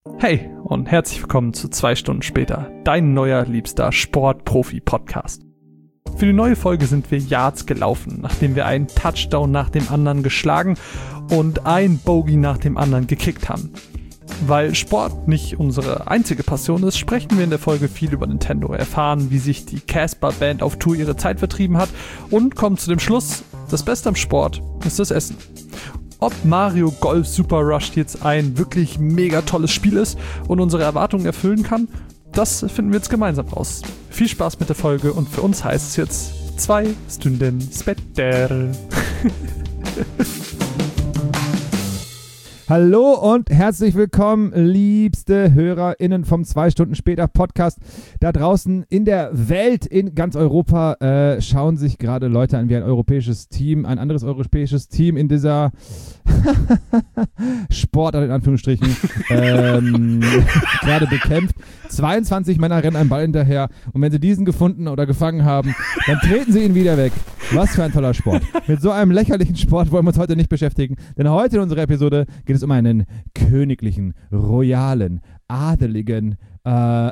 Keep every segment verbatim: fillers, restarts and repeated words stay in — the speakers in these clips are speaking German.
Hey und herzlich willkommen zu zwei Stunden später, dein neuer liebster Sport-Profi-Podcast. Für die neue Folge sind wir Yards gelaufen, nachdem wir einen Touchdown nach dem anderen geschlagen und ein Bogey nach dem anderen gekickt haben. Weil Sport nicht unsere einzige Passion ist, sprechen wir in der Folge viel über Nintendo, erfahren, wie sich die Casper-Band auf Tour ihre Zeit vertrieben hat und kommen zu dem Schluss, das Beste am Sport ist das Essen. Ob Mario Golf Super Rush jetzt ein wirklich mega tolles Spiel ist und unsere Erwartungen erfüllen kann, das finden wir jetzt gemeinsam raus. Viel Spaß mit der Folge und für uns heißt es jetzt zwei Stunden später. Hallo und herzlich willkommen, liebste HörerInnen vom zwei Stunden später Podcast. Da draußen in der Welt, in ganz Europa, äh, schauen sich gerade Leute an, wie ein europäisches Team, ein anderes europäisches Team in dieser Sportart in Anführungsstrichen ähm, gerade bekämpft. zweiundzwanzig Männer rennen einem Ball hinterher und wenn sie diesen gefunden oder gefangen haben, dann treten sie ihn wieder weg. Was für ein toller Sport. Mit so einem lächerlichen Sport wollen wir uns heute nicht beschäftigen, denn heute in unserer Episode geht es um einen königlichen, royalen, adeligen äh,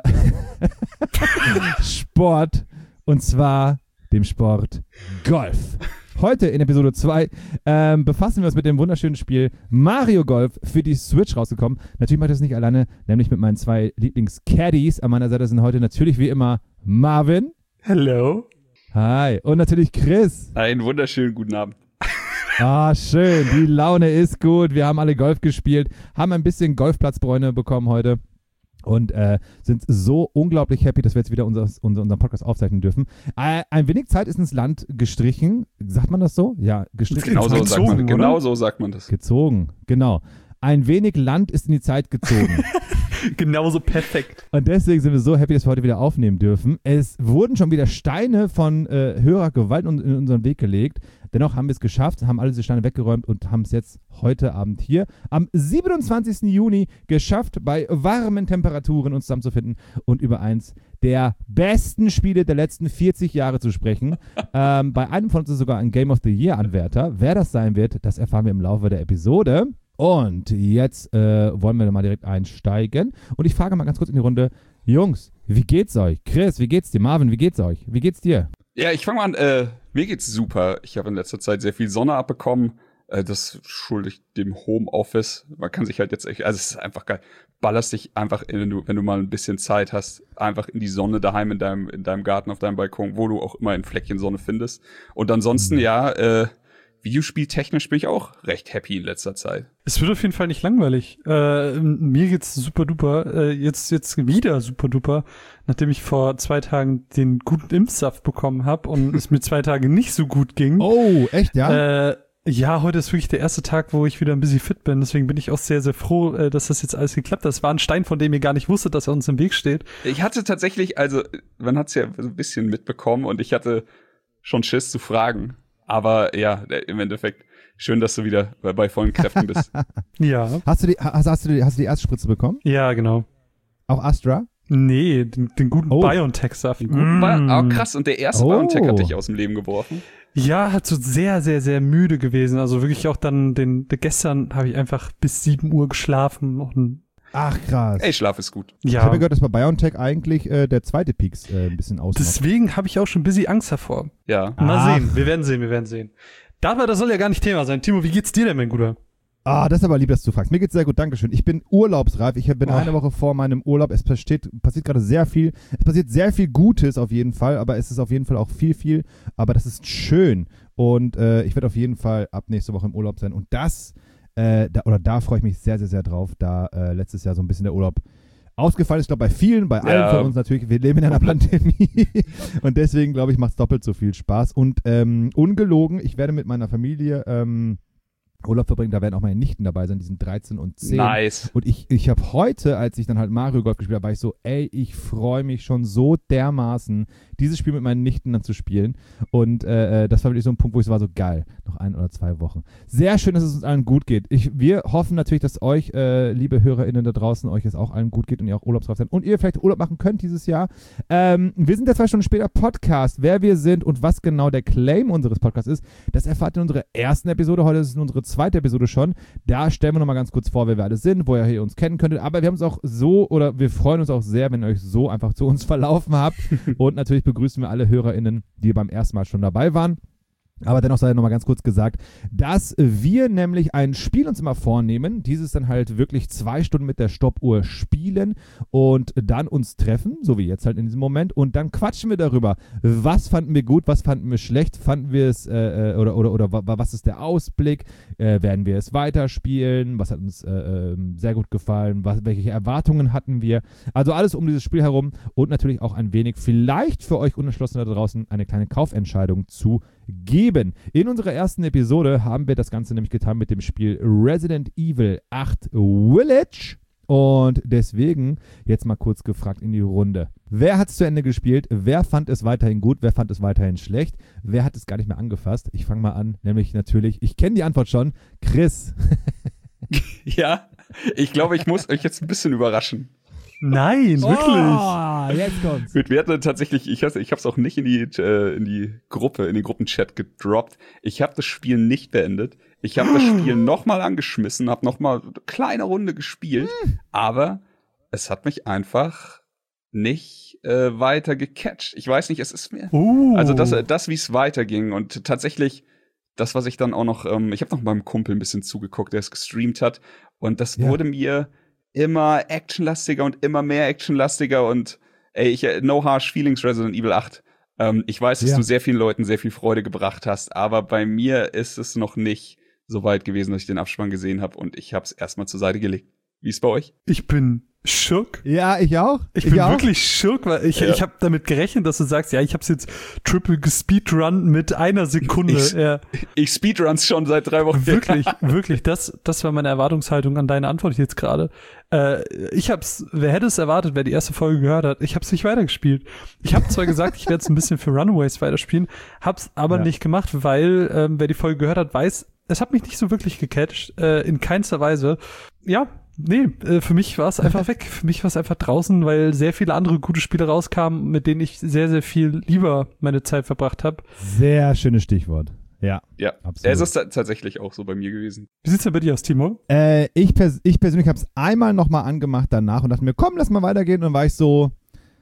Sport, und zwar dem Sport Golf. Heute in Episode zwei ähm, befassen wir uns mit dem wunderschönen Spiel Mario Golf für die Switch rausgekommen. Natürlich mache ich das nicht alleine, nämlich mit meinen zwei Lieblings-Caddies. An meiner Seite sind heute natürlich wie immer Marvin. Hello. Hi. Und natürlich Chris. Einen wunderschönen guten Abend. Ah, schön. Die Laune ist gut. Wir haben alle Golf gespielt, haben ein bisschen Golfplatzbräune bekommen heute. Und äh, sind so unglaublich happy, dass wir jetzt wieder unser, unser, unseren Podcast aufzeichnen dürfen. Äh, ein wenig Zeit ist ins Land gestrichen. Sagt man das so? Ja, gestrichen. Genau so, sagt man, genau so sagt man das. Gezogen, genau. Ein wenig Land ist in die Zeit gezogen. Genauso perfekt. Und deswegen sind wir so happy, dass wir heute wieder aufnehmen dürfen. Es wurden schon wieder Steine von äh, Hörergewalt in, in unseren Weg gelegt. Dennoch haben wir es geschafft, haben alle diese Steine weggeräumt und haben es jetzt heute Abend hier am siebenundzwanzigsten Juni geschafft, bei warmen Temperaturen uns zusammenzufinden und über eins der besten Spiele der letzten vierzig Jahre zu sprechen. ähm, bei einem von uns ist sogar ein Game of the Year Anwärter. Wer das sein wird, das erfahren wir im Laufe der Episode. Und jetzt äh, wollen wir mal direkt einsteigen. Und ich frage mal ganz kurz in die Runde, Jungs, wie geht's euch? Chris, wie geht's dir? Marvin, wie geht's euch? Wie geht's dir? Ja, ich fange mal an. Äh, mir geht's super. Ich habe in letzter Zeit sehr viel Sonne abbekommen. Äh, das schulde ich dem Homeoffice. Man kann sich halt jetzt echt, also es ist einfach geil. Ballerst dich einfach, in, wenn du, wenn du mal ein bisschen Zeit hast, einfach in die Sonne daheim in deinem, in deinem Garten, auf deinem Balkon, wo du auch immer ein Fleckchen Sonne findest. Und ansonsten, mhm. ja, äh, Videospieltechnisch bin ich auch recht happy in letzter Zeit. Es wird auf jeden Fall nicht langweilig. Äh, mir geht's super duper. Äh, jetzt jetzt wieder super duper, nachdem ich vor zwei Tagen den guten Impfsaft bekommen habe und es mir zwei Tage nicht so gut ging. Oh, echt, ja? Äh, ja, heute ist wirklich der erste Tag, wo ich wieder ein bisschen fit bin. Deswegen bin ich auch sehr, sehr froh, äh, dass das jetzt alles geklappt hat. Das war ein Stein, von dem ihr gar nicht wusstet, dass er uns im Weg steht. Ich hatte tatsächlich, also man hat's ja so ein bisschen mitbekommen und ich hatte schon Schiss zu fragen. Aber ja, im Endeffekt schön, dass du wieder bei, bei vollen Kräften bist. Ja. Hast du die, hast, hast du die, hast du die erste Spritze bekommen? Ja, genau. Auch Astra? Nee, den, den guten oh. BioNTech-Saft. Mm. Oh, krass. Und der erste oh. BioNTech hat dich aus dem Leben geworfen? Ja, hat so sehr, sehr, sehr müde gewesen. Also wirklich auch dann, den, den gestern habe ich einfach bis sieben Uhr geschlafen. Und Ach, krass. Ey, Schlaf ist gut. Ja. Ich habe gehört, dass bei BioNTech eigentlich äh, der zweite Peaks äh, ein bisschen ausmacht. Deswegen habe ich auch schon ein bisschen Angst davor. Ja. Mal Ach. sehen, wir werden sehen, wir werden sehen. Aber das soll ja gar nicht Thema sein. Timo, wie geht's dir denn, mein Guter? Ah, das ist aber lieb, dass du fragst. Mir geht's sehr gut, Dankeschön. Ich bin urlaubsreif. Ich bin oh. eine Woche vor meinem Urlaub. Es passiert, passiert gerade sehr viel. Es passiert sehr viel Gutes auf jeden Fall, aber es ist auf jeden Fall auch viel, viel. Aber das ist schön. Und äh, ich werde auf jeden Fall ab nächste Woche im Urlaub sein. Und das Äh, da, oder da freue ich mich sehr, sehr, sehr drauf, da äh, letztes Jahr so ein bisschen der Urlaub ausgefallen ist. Ich glaube, bei vielen, bei allen ja. von uns natürlich. Wir leben in einer Pandemie und deswegen, glaube ich, macht es doppelt so viel Spaß. Und ähm, ungelogen, ich werde mit meiner Familie ähm, Urlaub verbringen, da werden auch meine Nichten dabei sein, die sind dreizehn und zehn. Nice. Und ich, ich habe heute, als ich dann halt Mario Golf gespielt habe, war ich so, ey, ich freue mich schon so dermaßen, dieses Spiel mit meinen Nichten dann zu spielen. Und äh, das war wirklich so ein Punkt, wo ich so war, so geil, noch ein oder zwei Wochen. Sehr schön, dass es uns allen gut geht. Ich, wir hoffen natürlich, dass euch, äh, liebe HörerInnen da draußen, euch es auch allen gut geht und ihr auch urlaubsreif seid und ihr vielleicht Urlaub machen könnt dieses Jahr. Ähm, wir sind ja zwei Stunden später Podcast. Wer wir sind und was genau der Claim unseres Podcasts ist, das erfahrt ihr in unserer ersten Episode. Heute ist es unsere zweite Episode schon. Da stellen wir nochmal ganz kurz vor, wer wir alle sind, wo ihr uns kennen könntet. Aber wir haben es auch so, oder wir freuen uns auch sehr, wenn ihr euch so einfach zu uns verlaufen habt. Und natürlich begrüßen wir alle HörerInnen, die beim ersten Mal schon dabei waren. Aber dennoch sei nochmal ganz kurz gesagt, dass wir nämlich ein Spiel uns immer vornehmen, dieses dann halt wirklich zwei Stunden mit der Stoppuhr spielen und dann uns treffen, so wie jetzt halt in diesem Moment, und dann quatschen wir darüber, was fanden wir gut, was fanden wir schlecht, fanden wir es, äh, oder, oder, oder was ist der Ausblick, äh, werden wir es weiterspielen, was hat uns äh, äh, sehr gut gefallen, was, welche Erwartungen hatten wir, also alles um dieses Spiel herum und natürlich auch ein wenig vielleicht für euch Unentschlossene da draußen eine kleine Kaufentscheidung zu geben. In unserer ersten Episode haben wir das Ganze nämlich getan mit dem Spiel Resident Evil acht Village und deswegen jetzt mal kurz gefragt in die Runde. Wer hat es zu Ende gespielt? Wer fand es weiterhin gut? Wer fand es weiterhin schlecht? Wer hat es gar nicht mehr angefasst? Ich fange mal an, nämlich natürlich, ich kenne die Antwort schon, Chris. Ja, ich glaube, ich muss euch jetzt ein bisschen überraschen. Nein, wirklich. Oh, jetzt kommt's. Wir hatten tatsächlich, ich, ich habe es auch nicht in die, äh, in die Gruppe, in den Gruppenchat gedroppt. Ich habe das Spiel nicht beendet. Ich habe das Spiel nochmal angeschmissen, habe nochmal eine kleine Runde gespielt, hm. aber es hat mich einfach nicht äh, weiter gecatcht. Ich weiß nicht, es ist mir. Uh. Also das, das wie es weiterging und tatsächlich das, was ich dann auch noch, ähm, ich habe noch meinem Kumpel ein bisschen zugeguckt, der es gestreamt hat und das ja. wurde mir immer actionlastiger und immer mehr actionlastiger und ey, ich, no harsh feelings Resident Evil acht. Ähm, ich weiß, dass ja. du sehr vielen Leuten sehr viel Freude gebracht hast, aber bei mir ist es noch nicht so weit gewesen, dass ich den Abspann gesehen habe und ich habe es erstmal zur Seite gelegt. Wie ist bei euch? Ich bin schock. Ja, ich auch. Ich, ich bin auch. wirklich schock, weil ich, ja. ich habe damit gerechnet, dass du sagst, ja, ich habe es jetzt triple gespeedrun mit einer Sekunde. Ich, ja. ich speedruns schon seit drei Wochen. Wirklich, wirklich, das, das war meine Erwartungshaltung an deine Antwort jetzt gerade. Äh, ich hab's, wer hätte es erwartet, wer die erste Folge gehört hat, ich hab's nicht weitergespielt. Ich habe zwar gesagt, ich werde es ein bisschen für Runaways weiterspielen, hab's aber ja. nicht gemacht, weil, ähm, wer die Folge gehört hat, weiß, es hat mich nicht so wirklich gecatcht, äh, in keinster Weise. Ja, nee, äh, für mich war es einfach weg. Für mich war es einfach draußen, weil sehr viele andere gute Spiele rauskamen, mit denen ich sehr, sehr viel lieber meine Zeit verbracht habe. Sehr schönes Stichwort. Ja, ja, absolut. Es ist t- tatsächlich auch so bei mir gewesen. Wie sieht's denn bei dir aus, Timo? Äh, ich, pers- ich persönlich habe es einmal nochmal angemacht danach und dachte mir, komm, lass mal weitergehen. Und dann war ich so,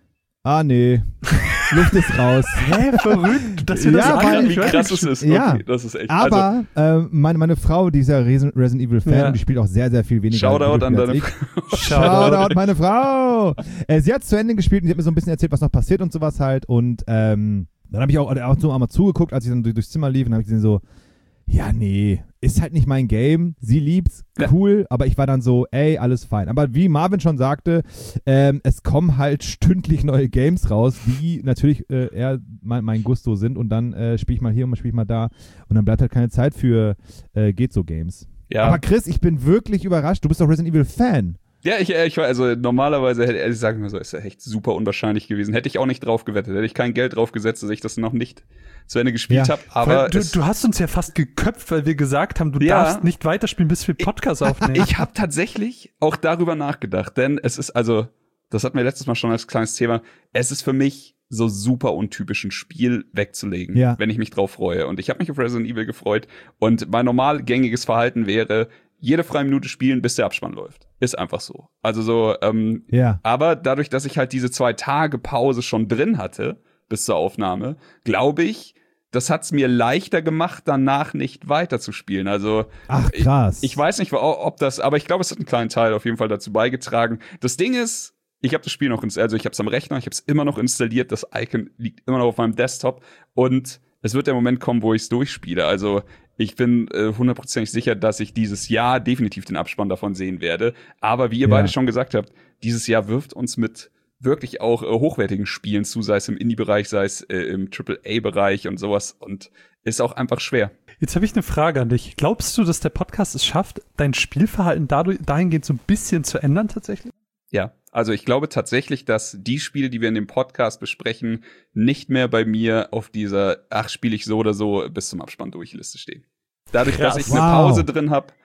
ah nee, Luft ist raus. Hä, verrückt, dass wir ja, das weil, wie krass es ist. Ja, okay, das ist echt. aber also, äh, meine, meine Frau, die ist ja Resident Evil Fan, ja. die spielt auch sehr, sehr viel weniger. Shoutout an deine Frau. Shoutout, meine Frau. Äh, sie hat zu Ende gespielt und sie hat mir so ein bisschen erzählt, was noch passiert und sowas halt. Und ähm, dann habe ich auch, auch so einmal zugeguckt, als ich dann durch, durchs Zimmer lief und habe ich gesehen so, ja, nee, ist halt nicht mein Game. Sie liebt's, cool, ja. aber ich war dann so, ey, alles fein. Aber wie Marvin schon sagte, ähm, es kommen halt stündlich neue Games raus, die natürlich äh, eher mein, mein Gusto sind und dann äh, spiele ich mal hier und mal spiele ich mal da und dann bleibt halt keine Zeit für äh, geht so Games. Ja. Aber Chris, ich bin wirklich überrascht, du bist doch Resident Evil Fan. Ja, ich, ich war, also normalerweise hätte ich sagen wir so, ist ja echt super unwahrscheinlich gewesen. Hätte ich auch nicht drauf gewettet, hätte ich kein Geld drauf gesetzt, dass ich das noch nicht zu Ende gespielt ja. habe. Aber du, du hast uns ja fast geköpft, weil wir gesagt haben, du ja. darfst nicht weiterspielen, bis wir Podcast aufnehmen. Ich habe tatsächlich auch darüber nachgedacht, denn es ist also, das hatten wir letztes Mal schon als kleines Thema, es ist für mich so super untypisch, ein Spiel wegzulegen, ja. wenn ich mich drauf freue. Und ich habe mich auf Resident Evil gefreut und mein normal gängiges Verhalten wäre, jede freie Minute spielen, bis der Abspann läuft. Ist einfach so. Also so, ähm, ja. aber dadurch, dass ich halt diese zwei Tage Pause schon drin hatte, bis zur Aufnahme, glaube ich, das hat's mir leichter gemacht, danach nicht weiterzuspielen. Also, ach krass. Ich, ich weiß nicht, ob das, aber ich glaube, es hat einen kleinen Teil auf jeden Fall dazu beigetragen. Das Ding ist, ich habe das Spiel noch installiert, also ich habe es am Rechner, ich habe es immer noch installiert, das Icon liegt immer noch auf meinem Desktop und es wird der Moment kommen, wo ich es durchspiele. Also ich bin äh, hundertprozentig sicher, dass ich dieses Jahr definitiv den Abspann davon sehen werde. Aber wie ihr ja. beide schon gesagt habt, dieses Jahr wirft uns mit wirklich auch äh, hochwertigen Spielen zu, sei es im Indie-Bereich, sei es äh, im Triple A-Bereich und sowas. Und ist auch einfach schwer. Jetzt habe ich eine Frage an dich. Glaubst du, dass der Podcast es schafft, dein Spielverhalten dadurch, dahingehend so ein bisschen zu ändern tatsächlich? Ja, also ich glaube tatsächlich, dass die Spiele, die wir in dem Podcast besprechen, nicht mehr bei mir auf dieser ach, spiele ich so oder so bis zum Abspann durch Liste stehen. Dadurch, Krass. dass ich wow. eine Pause drin habe,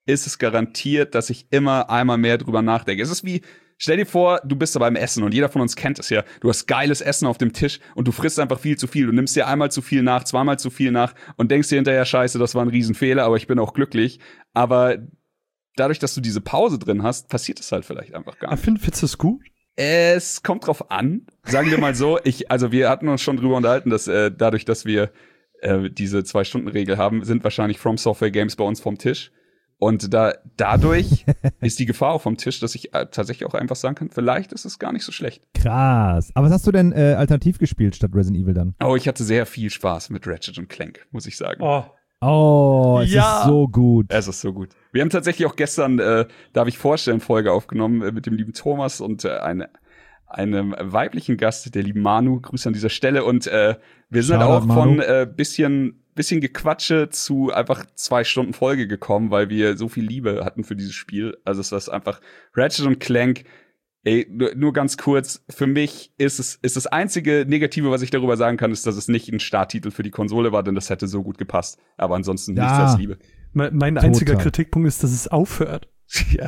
ist es garantiert, dass ich immer einmal mehr drüber nachdenke. Es ist wie, stell dir vor, du bist da beim Essen und jeder von uns kennt es ja. Du hast geiles Essen auf dem Tisch und du frisst einfach viel zu viel. Du nimmst dir einmal zu viel nach, zweimal zu viel nach und denkst dir hinterher, scheiße, das war ein Riesenfehler, aber ich bin auch glücklich. Aber dadurch, dass du diese Pause drin hast, passiert es halt vielleicht einfach gar nicht. Findest du es gut? Es kommt drauf an, sagen wir mal so. Ich, also wir hatten uns schon drüber unterhalten, dass äh, dadurch, dass wir äh, diese Zwei-Stunden-Regel haben, sind wahrscheinlich From Software Games bei uns vom Tisch. Und da dadurch ist die Gefahr auch vom Tisch, dass ich äh, tatsächlich auch einfach sagen kann, vielleicht ist es gar nicht so schlecht. Krass. Aber was hast du denn äh, alternativ gespielt statt Resident Evil dann? Oh, ich hatte sehr viel Spaß mit Ratchet und Clank, muss ich sagen. Oh. Oh, es Ja. ist so gut. Es ist so gut. Wir haben tatsächlich auch gestern, äh, darf ich vorstellen, Folge aufgenommen äh, mit dem lieben Thomas und äh, eine, einem weiblichen Gast, der lieben Manu. Grüße an dieser Stelle. Und äh, wir sind Shoutout, auch von Manu. äh, bisschen, bisschen Gequatsche zu einfach zwei Stunden Folge gekommen, weil wir so viel Liebe hatten für dieses Spiel. Also es ist einfach Ratchet und Clank. Ey, nur, nur ganz kurz, für mich ist es ist das einzige Negative, was ich darüber sagen kann, ist, dass es nicht ein Starttitel für die Konsole war, denn das hätte so gut gepasst. Aber ansonsten nichts Ja. als Liebe. Mein, mein Total. einziger Kritikpunkt ist, dass es aufhört. Ja.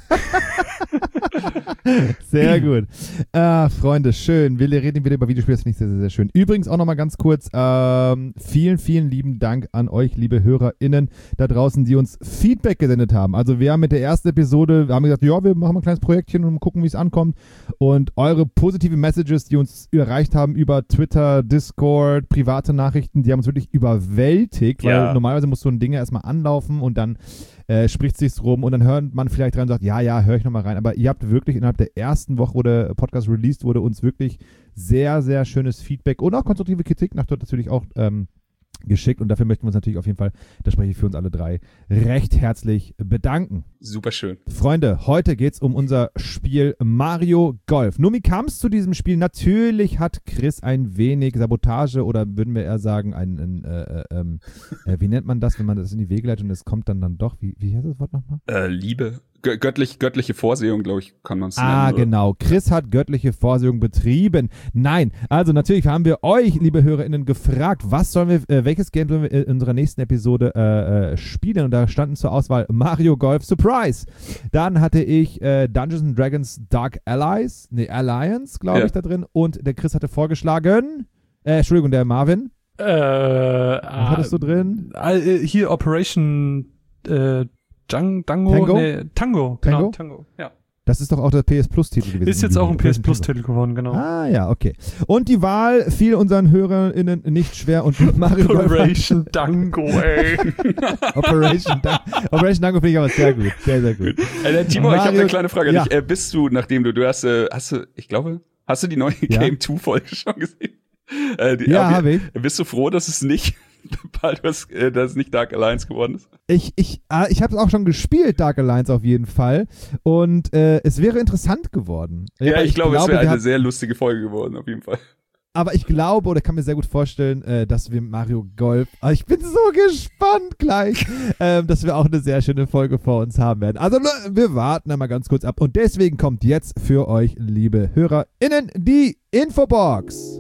Sehr gut. Ah, Freunde, schön. Wir reden wieder über Videospiele, das finde ich sehr, sehr, sehr schön. Übrigens auch nochmal ganz kurz, ähm, vielen, vielen lieben Dank an euch, liebe HörerInnen da draußen, die uns Feedback gesendet haben. Also wir haben mit der ersten Episode, wir haben gesagt, ja, wir machen mal ein kleines Projektchen und gucken, wie es ankommt. Und eure positive Messages, die uns erreicht haben über Twitter, Discord, private Nachrichten, die haben uns wirklich überwältigt, weil Ja. normalerweise muss so ein Ding ja erstmal anlaufen und dann äh, spricht sich's rum und dann hört man vielleicht rein und sagt, ja, ja, höre ich nochmal rein. Aber ihr habt wirklich innerhalb der ersten Woche, wo der Podcast released wurde, uns wirklich sehr, sehr schönes Feedback und auch konstruktive Kritik nach dort natürlich auch ähm, geschickt. Und dafür möchten wir uns natürlich auf jeden Fall, da spreche ich für uns alle drei, recht herzlich bedanken. Super schön. Freunde, heute geht's um unser Spiel Mario Golf. Nun, wie kam es zu diesem Spiel? Natürlich hat Chris ein wenig Sabotage oder würden wir eher sagen, ein, ein äh, ähm, äh, wie nennt man das, wenn man das in die Wege leitet und es kommt dann dann doch, wie, wie heißt das Wort nochmal? Äh, Liebe. Gö- göttlich, göttliche Vorsehung, glaube ich, kann man es nennen. Ah, oder? genau. Chris hat göttliche Vorsehung betrieben. Nein, also natürlich haben wir euch, liebe HörerInnen, gefragt, was sollen wir, äh, welches Game sollen wir in unserer nächsten Episode äh, äh, spielen? Und da standen zur Auswahl Mario Golf Surprise. Dann hatte ich äh, Dungeons and Dragons Dark Allies, ne, Alliance, glaube Ja. ich, da drin. Und der Chris hatte vorgeschlagen, äh, Entschuldigung, der Marvin. Äh, Was hattest du drin? Äh, hier Operation äh, Jang, Dango? Tango? Nee, Tango. Tango? Genau, Tango. Ja. Das ist doch auch der P S Plus-Titel gewesen. Ist jetzt auch ein P S Plus-Titel geworden, genau. Ah, ja, okay. Und die Wahl fiel unseren HörerInnen nicht schwer und Mario Golf hat- Operation Dango, ey. Operation, Dan- Operation Dango finde ich aber sehr gut. Sehr, sehr gut. Äh, der Timo, ich habe Mario- eine kleine Frage an Ja. dich. Äh, bist du, nachdem du, du hast, äh, hast du, ich glaube, hast du die neue Ja. Game zwei Folge schon gesehen? Äh, die, Ja, aber- habe ich. Bist du froh, dass es nicht, Baldur's, äh, dass es nicht Dark Alliance geworden ist? Ich, ich, äh, ich habe es auch schon gespielt, Dark Alliance auf jeden Fall. Und äh, es wäre interessant geworden. Ja, Aber ich, glaube, es wäre wir eine haben- sehr lustige Folge geworden, auf jeden Fall. Aber ich glaube, oder kann mir sehr gut vorstellen, äh, dass wir Mario Golf, ah, ich bin so gespannt gleich, ähm, dass wir auch eine sehr schöne Folge vor uns haben werden. Also le- wir warten einmal ganz kurz ab. Und deswegen kommt jetzt für euch, liebe HörerInnen, die Infobox.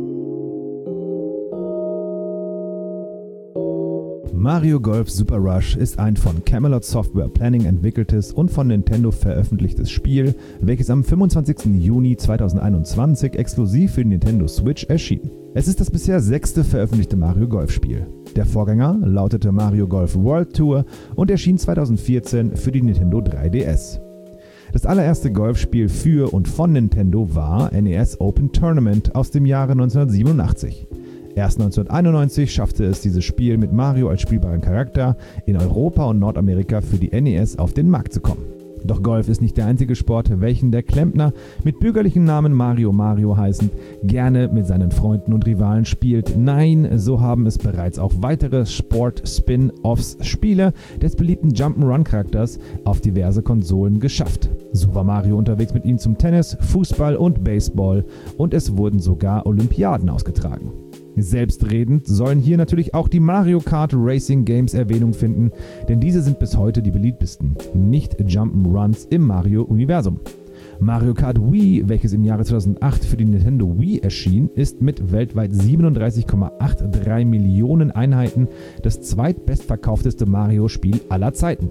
Mario Golf Super Rush ist ein von Camelot Software Planning entwickeltes und von Nintendo veröffentlichtes Spiel, welches am fünfundzwanzigsten Juni zweitausendeinundzwanzig exklusiv für die Nintendo Switch erschien. Es ist das bisher sechste veröffentlichte Mario Golf Spiel. Der Vorgänger lautete Mario Golf World Tour und erschien zweitausendvierzehn für die Nintendo drei D S. Das allererste Golfspiel für und von Nintendo war N E S Open Tournament aus dem Jahre neunzehnhundertsiebenundachtzig. Erst neunzehnhunderteinundneunzig schaffte es dieses Spiel mit Mario als spielbaren Charakter in Europa und Nordamerika für die N E S auf den Markt zu kommen. Doch Golf ist nicht der einzige Sport, welchen der Klempner mit bürgerlichen Namen Mario Mario heißend gerne mit seinen Freunden und Rivalen spielt. Nein, so haben es bereits auch weitere Sport-Spin-Offs-Spiele des beliebten Jump'n'Run-Charakters auf diverse Konsolen geschafft. So war Mario unterwegs mit ihm zum Tennis, Fußball und Baseball und es wurden sogar Olympiaden ausgetragen. Selbstredend sollen hier natürlich auch die Mario Kart Racing Games Erwähnung finden, denn diese sind bis heute die beliebtesten, nicht Jump'n'Runs im Mario-Universum. Mario Kart Wii, welches im Jahre zweitausendacht für die Nintendo Wii erschien, ist mit weltweit siebenunddreißig Komma dreiundachtzig Millionen Einheiten das zweitbestverkaufteste Mario-Spiel aller Zeiten.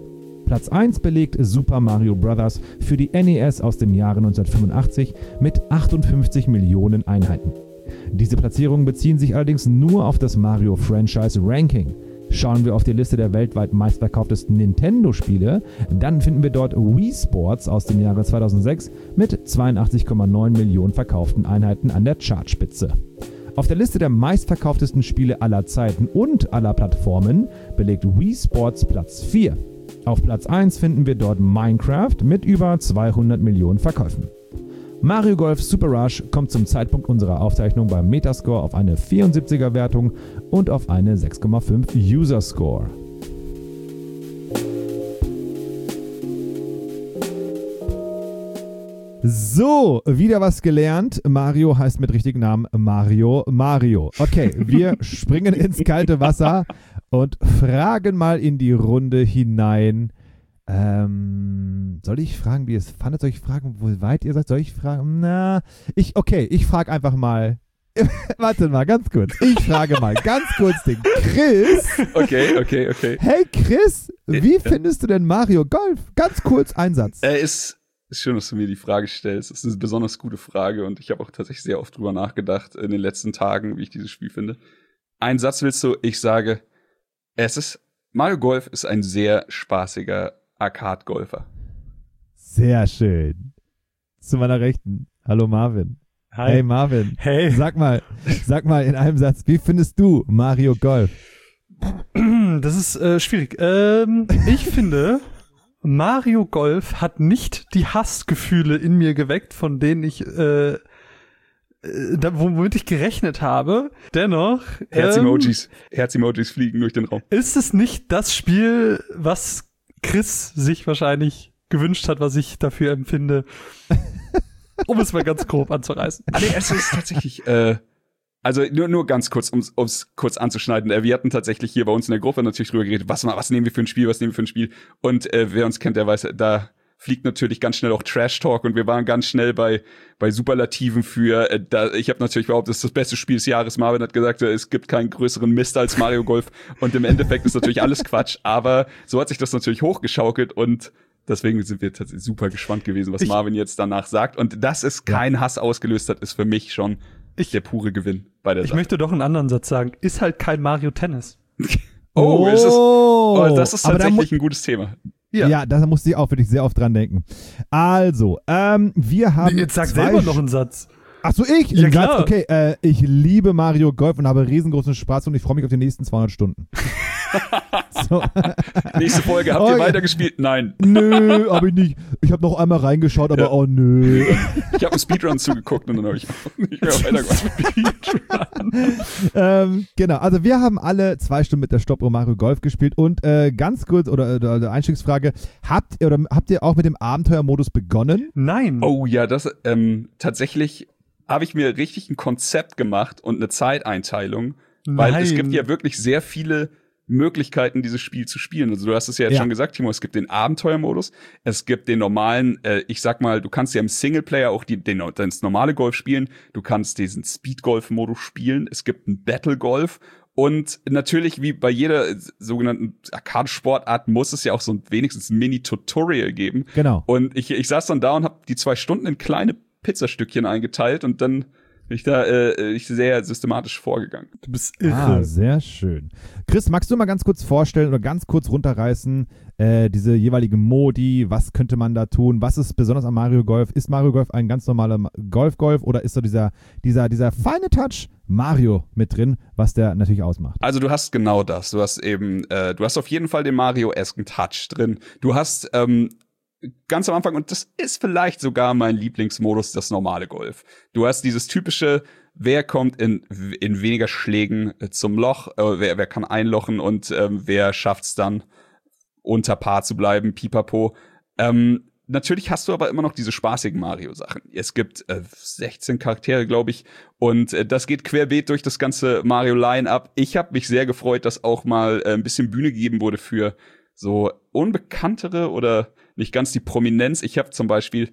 Platz eins belegt Super Mario Bros. Für die N E S aus dem Jahre neunzehnhundertfünfundachtzig mit achtundfünfzig Millionen Einheiten. Diese Platzierungen beziehen sich allerdings nur auf das Mario-Franchise Ranking. Schauen wir auf die Liste der weltweit meistverkauftesten Nintendo-Spiele, dann finden wir dort Wii Sports aus dem Jahre zweitausendsechs mit zweiundachtzig Komma neun Millionen verkauften Einheiten an der Chartspitze. Auf der Liste der meistverkauftesten Spiele aller Zeiten und aller Plattformen belegt Wii Sports Platz vier. Auf Platz eins finden wir dort Minecraft mit über zweihundert Millionen Verkäufen. Mario Golf Super Rush kommt zum Zeitpunkt unserer Aufzeichnung beim Metascore auf eine vierundsiebziger Wertung und auf eine sechs Komma fünf User Score. So, wieder was gelernt. Mario heißt mit richtigem Namen Mario Mario. Okay, wir springen ins kalte Wasser und fragen mal in die Runde hinein. Ähm, soll ich fragen, wie ihr es fandet? Soll ich fragen, wo weit ihr seid? Soll ich fragen? Na, ich, okay, ich frage einfach mal. Warte mal, ganz kurz. Ich frage mal ganz kurz den Chris. Okay, okay, okay. Hey Chris, wie findest du denn Mario Golf? Ganz kurz, ein Satz. Er ist, ist schön, dass du mir die Frage stellst. Das ist eine besonders gute Frage und ich habe auch tatsächlich sehr oft drüber nachgedacht in den letzten Tagen, wie ich dieses Spiel finde. Ein Satz willst du? Ich sage, es ist, Mario Golf ist ein sehr spaßiger Arcade-Golfer. Sehr schön. Zu meiner Rechten. Hallo Marvin. Hi. Hey Marvin. Hey. Sag mal, sag mal in einem Satz, wie findest du Mario Golf? Das ist äh, schwierig. Ähm, ich finde, Mario Golf hat nicht die Hassgefühle in mir geweckt, von denen ich äh, Da, womit ich gerechnet habe. Dennoch Herz-Emojis. Ähm, Herz-Emojis fliegen durch den Raum. Ist es nicht das Spiel, was Chris sich wahrscheinlich gewünscht hat, was ich dafür empfinde, um es mal ganz grob anzureißen. Ah, nee, es ist tatsächlich, äh, also nur, nur ganz kurz, um es kurz anzuschneiden. Äh, wir hatten tatsächlich hier bei uns in der Gruppe natürlich drüber geredet, was, was nehmen wir für ein Spiel, was nehmen wir für ein Spiel. Und äh, wer uns kennt, der weiß, da fliegt natürlich ganz schnell auch Trash-Talk und wir waren ganz schnell bei bei Superlativen für, äh, da, ich habe natürlich behauptet, das ist das beste Spiel des Jahres. Marvin hat gesagt, äh, es gibt keinen größeren Mist als Mario Golf und im Endeffekt ist natürlich alles Quatsch, aber so hat sich das natürlich hochgeschaukelt und deswegen sind wir tatsächlich super gespannt gewesen, was ich, Marvin jetzt danach sagt und dass es keinen Hass ausgelöst hat, ist für mich schon ich, der pure Gewinn bei der Ich Sache. möchte doch einen anderen Satz sagen, ist halt kein Mario Tennis. oh, oh, ist es, oh, das ist tatsächlich mu- ein gutes Thema. Ja. ja, da musste ich auch wirklich sehr oft dran denken. Also, ähm, wir haben nee, jetzt sag zwei selber Sch- noch einen Satz. Ach so, ich? Ja, klar. Satz? Okay, äh, ich liebe Mario Golf und habe riesengroßen Spaß und ich freue mich auf die nächsten zweihundert Stunden. So. Nächste Folge, habt okay. ihr weitergespielt? Nein. Nö, hab ich nicht. Ich habe noch einmal reingeschaut, aber ja. oh nö. Ich habe einen Speedrun zugeguckt und dann habe ich nicht mehr weitergemacht. ähm, genau, also wir haben alle zwei Stunden mit der Stoppuhr Mario Golf gespielt und äh, ganz kurz, oder, oder Einstiegsfrage, habt ihr, oder habt ihr auch mit dem Abenteuermodus begonnen? Nein. Oh ja, das ähm, tatsächlich habe ich mir richtig ein Konzept gemacht und eine Zeiteinteilung, weil Nein. es gibt ja wirklich sehr viele Möglichkeiten, dieses Spiel zu spielen. Also du hast es ja jetzt ja. schon gesagt, Timo, es gibt den Abenteuermodus, es gibt den normalen, äh, ich sag mal, du kannst ja im Singleplayer auch die, den, das normale Golf spielen, du kannst diesen Speed-Golf-Modus spielen, es gibt einen Battle-Golf und natürlich, wie bei jeder sogenannten Arcade-Sportart, muss es ja auch so wenigstens ein Mini-Tutorial geben. Genau. Und ich, ich saß dann da und habe die zwei Stunden in kleine Pizzastückchen eingeteilt und dann bin ich da äh, ich sehr systematisch vorgegangen. Du bist irre. Ah, sehr schön. Chris, magst du mal ganz kurz vorstellen oder ganz kurz runterreißen, äh, diese jeweiligen Modi, was könnte man da tun, was ist besonders am Mario Golf? Ist Mario Golf ein ganz normaler Golf-Golf oder ist so dieser, dieser, dieser feine Touch Mario mit drin, was der natürlich ausmacht? Also du hast genau das. Du hast eben, äh, du hast auf jeden Fall den Mario-esken Touch drin. Du hast ähm, ganz am Anfang, und das ist vielleicht sogar mein Lieblingsmodus, das normale Golf. Du hast dieses typische, wer kommt in, in weniger Schlägen zum Loch, äh, wer, wer kann einlochen und ähm, wer schafft's dann, unter Paar zu bleiben, pipapo. Ähm, natürlich hast du aber immer noch diese spaßigen Mario-Sachen. Es gibt äh, sechzehn Charaktere, glaube ich, und äh, das geht querbeet durch das ganze Mario-Line-Up. Ich habe mich sehr gefreut, dass auch mal äh, ein bisschen Bühne gegeben wurde für so unbekanntere oder nicht ganz die Prominenz. Ich habe zum Beispiel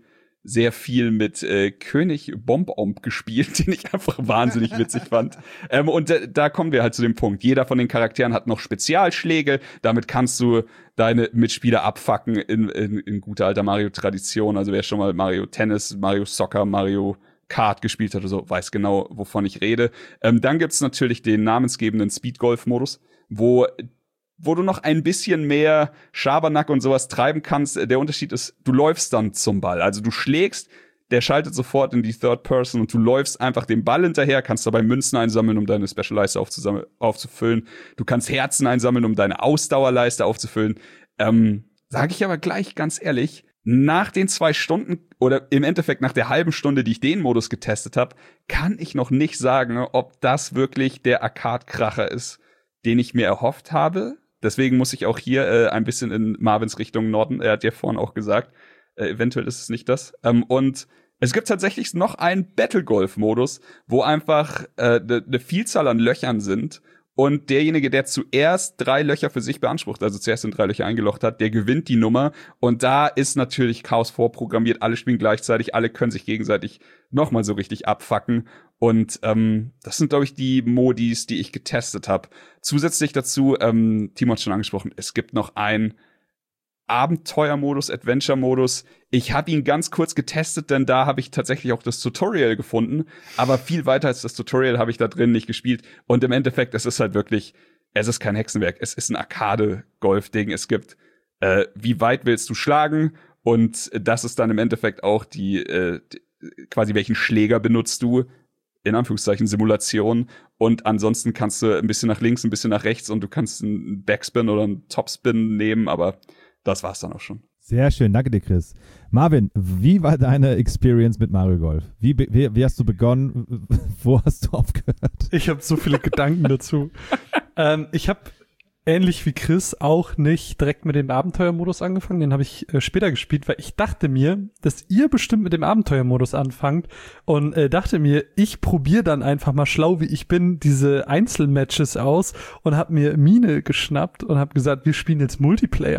sehr viel mit äh, König Bombomb gespielt, den ich einfach wahnsinnig witzig fand. Ähm, und da, da kommen wir halt zu dem Punkt. Jeder von den Charakteren hat noch Spezialschläge. Damit kannst du deine Mitspieler abfacken in, in, in guter alter Mario-Tradition. Also wer schon mal Mario Tennis, Mario Soccer, Mario Kart gespielt hat oder so, weiß genau, wovon ich rede. Ähm, dann gibt's natürlich den namensgebenden Speed-Golf-Modus, wo wo du noch ein bisschen mehr Schabernack und sowas treiben kannst. Der Unterschied ist, du läufst dann zum Ball. Also du schlägst, der schaltet sofort in die Third Person und du läufst einfach dem Ball hinterher, kannst dabei Münzen einsammeln, um deine Special-Leiste aufzufüllen. Du kannst Herzen einsammeln, um deine Ausdauerleiste aufzufüllen. Ähm, sag ich aber gleich ganz ehrlich, nach den zwei Stunden oder im Endeffekt nach der halben Stunde, die ich den Modus getestet habe, kann ich noch nicht sagen, ob das wirklich der Arcade-Kracher ist, den ich mir erhofft habe. Deswegen muss ich auch hier äh, ein bisschen in Marvins Richtung Norden, er hat ja vorhin auch gesagt, äh, eventuell ist es nicht das. Ähm, und es gibt tatsächlich noch einen Battle-Golf-Modus, wo einfach eine äh, ne Vielzahl an Löchern sind. Und derjenige, der zuerst drei Löcher für sich beansprucht, also zuerst in drei Löcher eingelocht hat, der gewinnt die Nummer. Und da ist natürlich Chaos vorprogrammiert. Alle spielen gleichzeitig, alle können sich gegenseitig noch mal so richtig abfacken. Und ähm, das sind, glaube ich, die Modis, die ich getestet habe. Zusätzlich dazu, ähm, Timo hat schon angesprochen, es gibt noch einen Abenteuermodus, Adventure-Modus. Ich habe ihn ganz kurz getestet, denn da habe ich tatsächlich auch das Tutorial gefunden. Aber viel weiter als das Tutorial habe ich da drin nicht gespielt. Und im Endeffekt, es ist halt wirklich, es ist kein Hexenwerk. Es ist ein Arcade-Golf-Ding. Es gibt, äh, wie weit willst du schlagen? Und das ist dann im Endeffekt auch die, äh, die quasi welchen Schläger benutzt du? In Anführungszeichen Simulation. Und ansonsten kannst du ein bisschen nach links, ein bisschen nach rechts und du kannst einen Backspin oder einen Topspin nehmen, aber das war's dann auch schon. Sehr schön, danke dir, Chris. Marvin, wie war deine Experience mit Mario Golf? Wie, wie, wie hast du begonnen? Wo hast du aufgehört? Ich habe so viele Gedanken dazu. ähm, ich habe ähnlich wie Chris auch nicht direkt mit dem Abenteuermodus angefangen. Den habe ich äh, später gespielt, weil ich dachte mir, dass ihr bestimmt mit dem Abenteuermodus anfangt und äh, dachte mir, ich probiere dann einfach mal schlau wie ich bin diese Einzelmatches aus und habe mir Mine geschnappt und habe gesagt, wir spielen jetzt Multiplayer.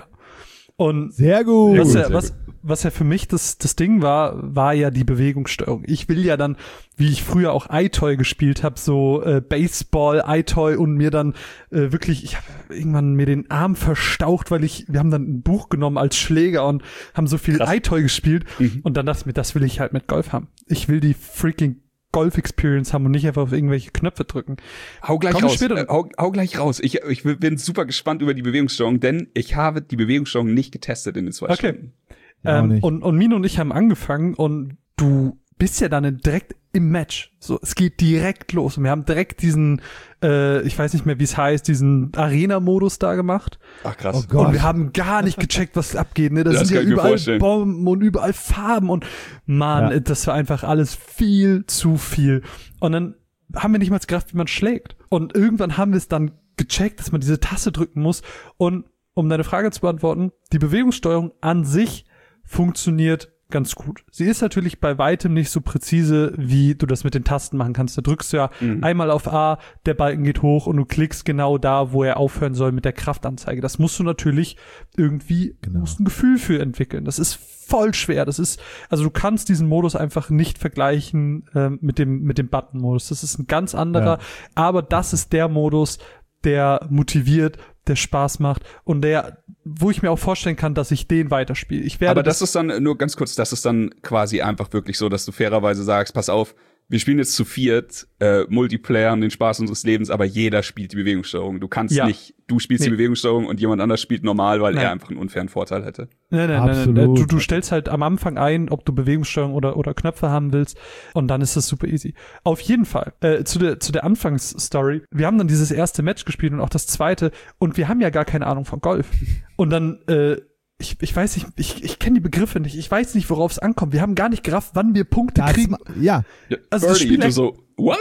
Und sehr gut. Was ja, sehr was, gut. was ja für mich das, das Ding war, war ja die Bewegungssteuerung. Ich will ja dann, wie ich früher auch iToy gespielt habe, so äh, Baseball, iToy und mir dann äh, wirklich, ich habe irgendwann mir den Arm verstaucht, weil ich, wir haben dann ein Buch genommen als Schläger und haben so viel iToy gespielt. Mhm. Und dann dachte ich mir, das will ich halt mit Golf haben. Ich will die freaking Golf-Experience haben und nicht einfach auf irgendwelche Knöpfe drücken. Hau gleich Komm raus. Äh, hau, hau gleich raus. Ich, ich bin super gespannt über die Bewegungssteuerung, denn ich habe die Bewegungssteuerung nicht getestet in den zwei okay. Stunden. Ähm, und, und Mine und ich haben angefangen und du bist ja dann direkt im Match. So, es geht direkt los und wir haben direkt diesen, äh, ich weiß nicht mehr, wie es heißt, diesen Arena-Modus da gemacht. Ach krass. Oh Gott. Und wir haben gar nicht gecheckt, was abgeht. Ne? Da das sind ja überall Bomben und überall Farben und Mann, ja. das war einfach alles viel zu viel. Und dann haben wir nicht mal gerafft, wie man schlägt. Und irgendwann haben wir es dann gecheckt, dass man diese Taste drücken muss. Und um deine Frage zu beantworten, die Bewegungssteuerung an sich funktioniert ganz gut. Sie ist natürlich bei weitem nicht so präzise, wie du das mit den Tasten machen kannst. Da drückst du ja mhm. einmal auf A, der Balken geht hoch und du klickst genau da, wo er aufhören soll mit der Kraftanzeige. Das musst du natürlich irgendwie, genau. musst ein Gefühl für entwickeln. Das ist voll schwer. Das ist, also du kannst diesen Modus einfach nicht vergleichen äh, mit dem mit dem Button-Modus. Das ist ein ganz anderer, ja. aber das ist der Modus, der motiviert, der Spaß macht und der, wo ich mir auch vorstellen kann, dass ich den weiterspiele. Ich werde Aber das, das ist dann, nur ganz kurz, das ist dann quasi einfach wirklich so, dass du fairerweise sagst, pass auf, wir spielen jetzt zu viert äh, Multiplayer und den Spaß unseres Lebens, aber jeder spielt die Bewegungssteuerung. Du kannst ja. nicht, du spielst nee. die Bewegungssteuerung und jemand anders spielt normal, weil nein. er einfach einen unfairen Vorteil hätte. Nein, nein, nein, nein. Du, du stellst halt am Anfang ein, ob du Bewegungssteuerung oder, oder Knöpfe haben willst und dann ist das super easy. Auf jeden Fall, äh, zu der, zu der Anfangsstory. Wir haben dann dieses erste Match gespielt und auch das zweite und wir haben ja gar keine Ahnung von Golf. Und dann, äh, Ich, ich weiß nicht, ich, ich kenne die Begriffe nicht. Ich weiß nicht, worauf es ankommt. Wir haben gar nicht gerafft, wann wir Punkte das kriegen. Ja. Also das Spiel du so, what?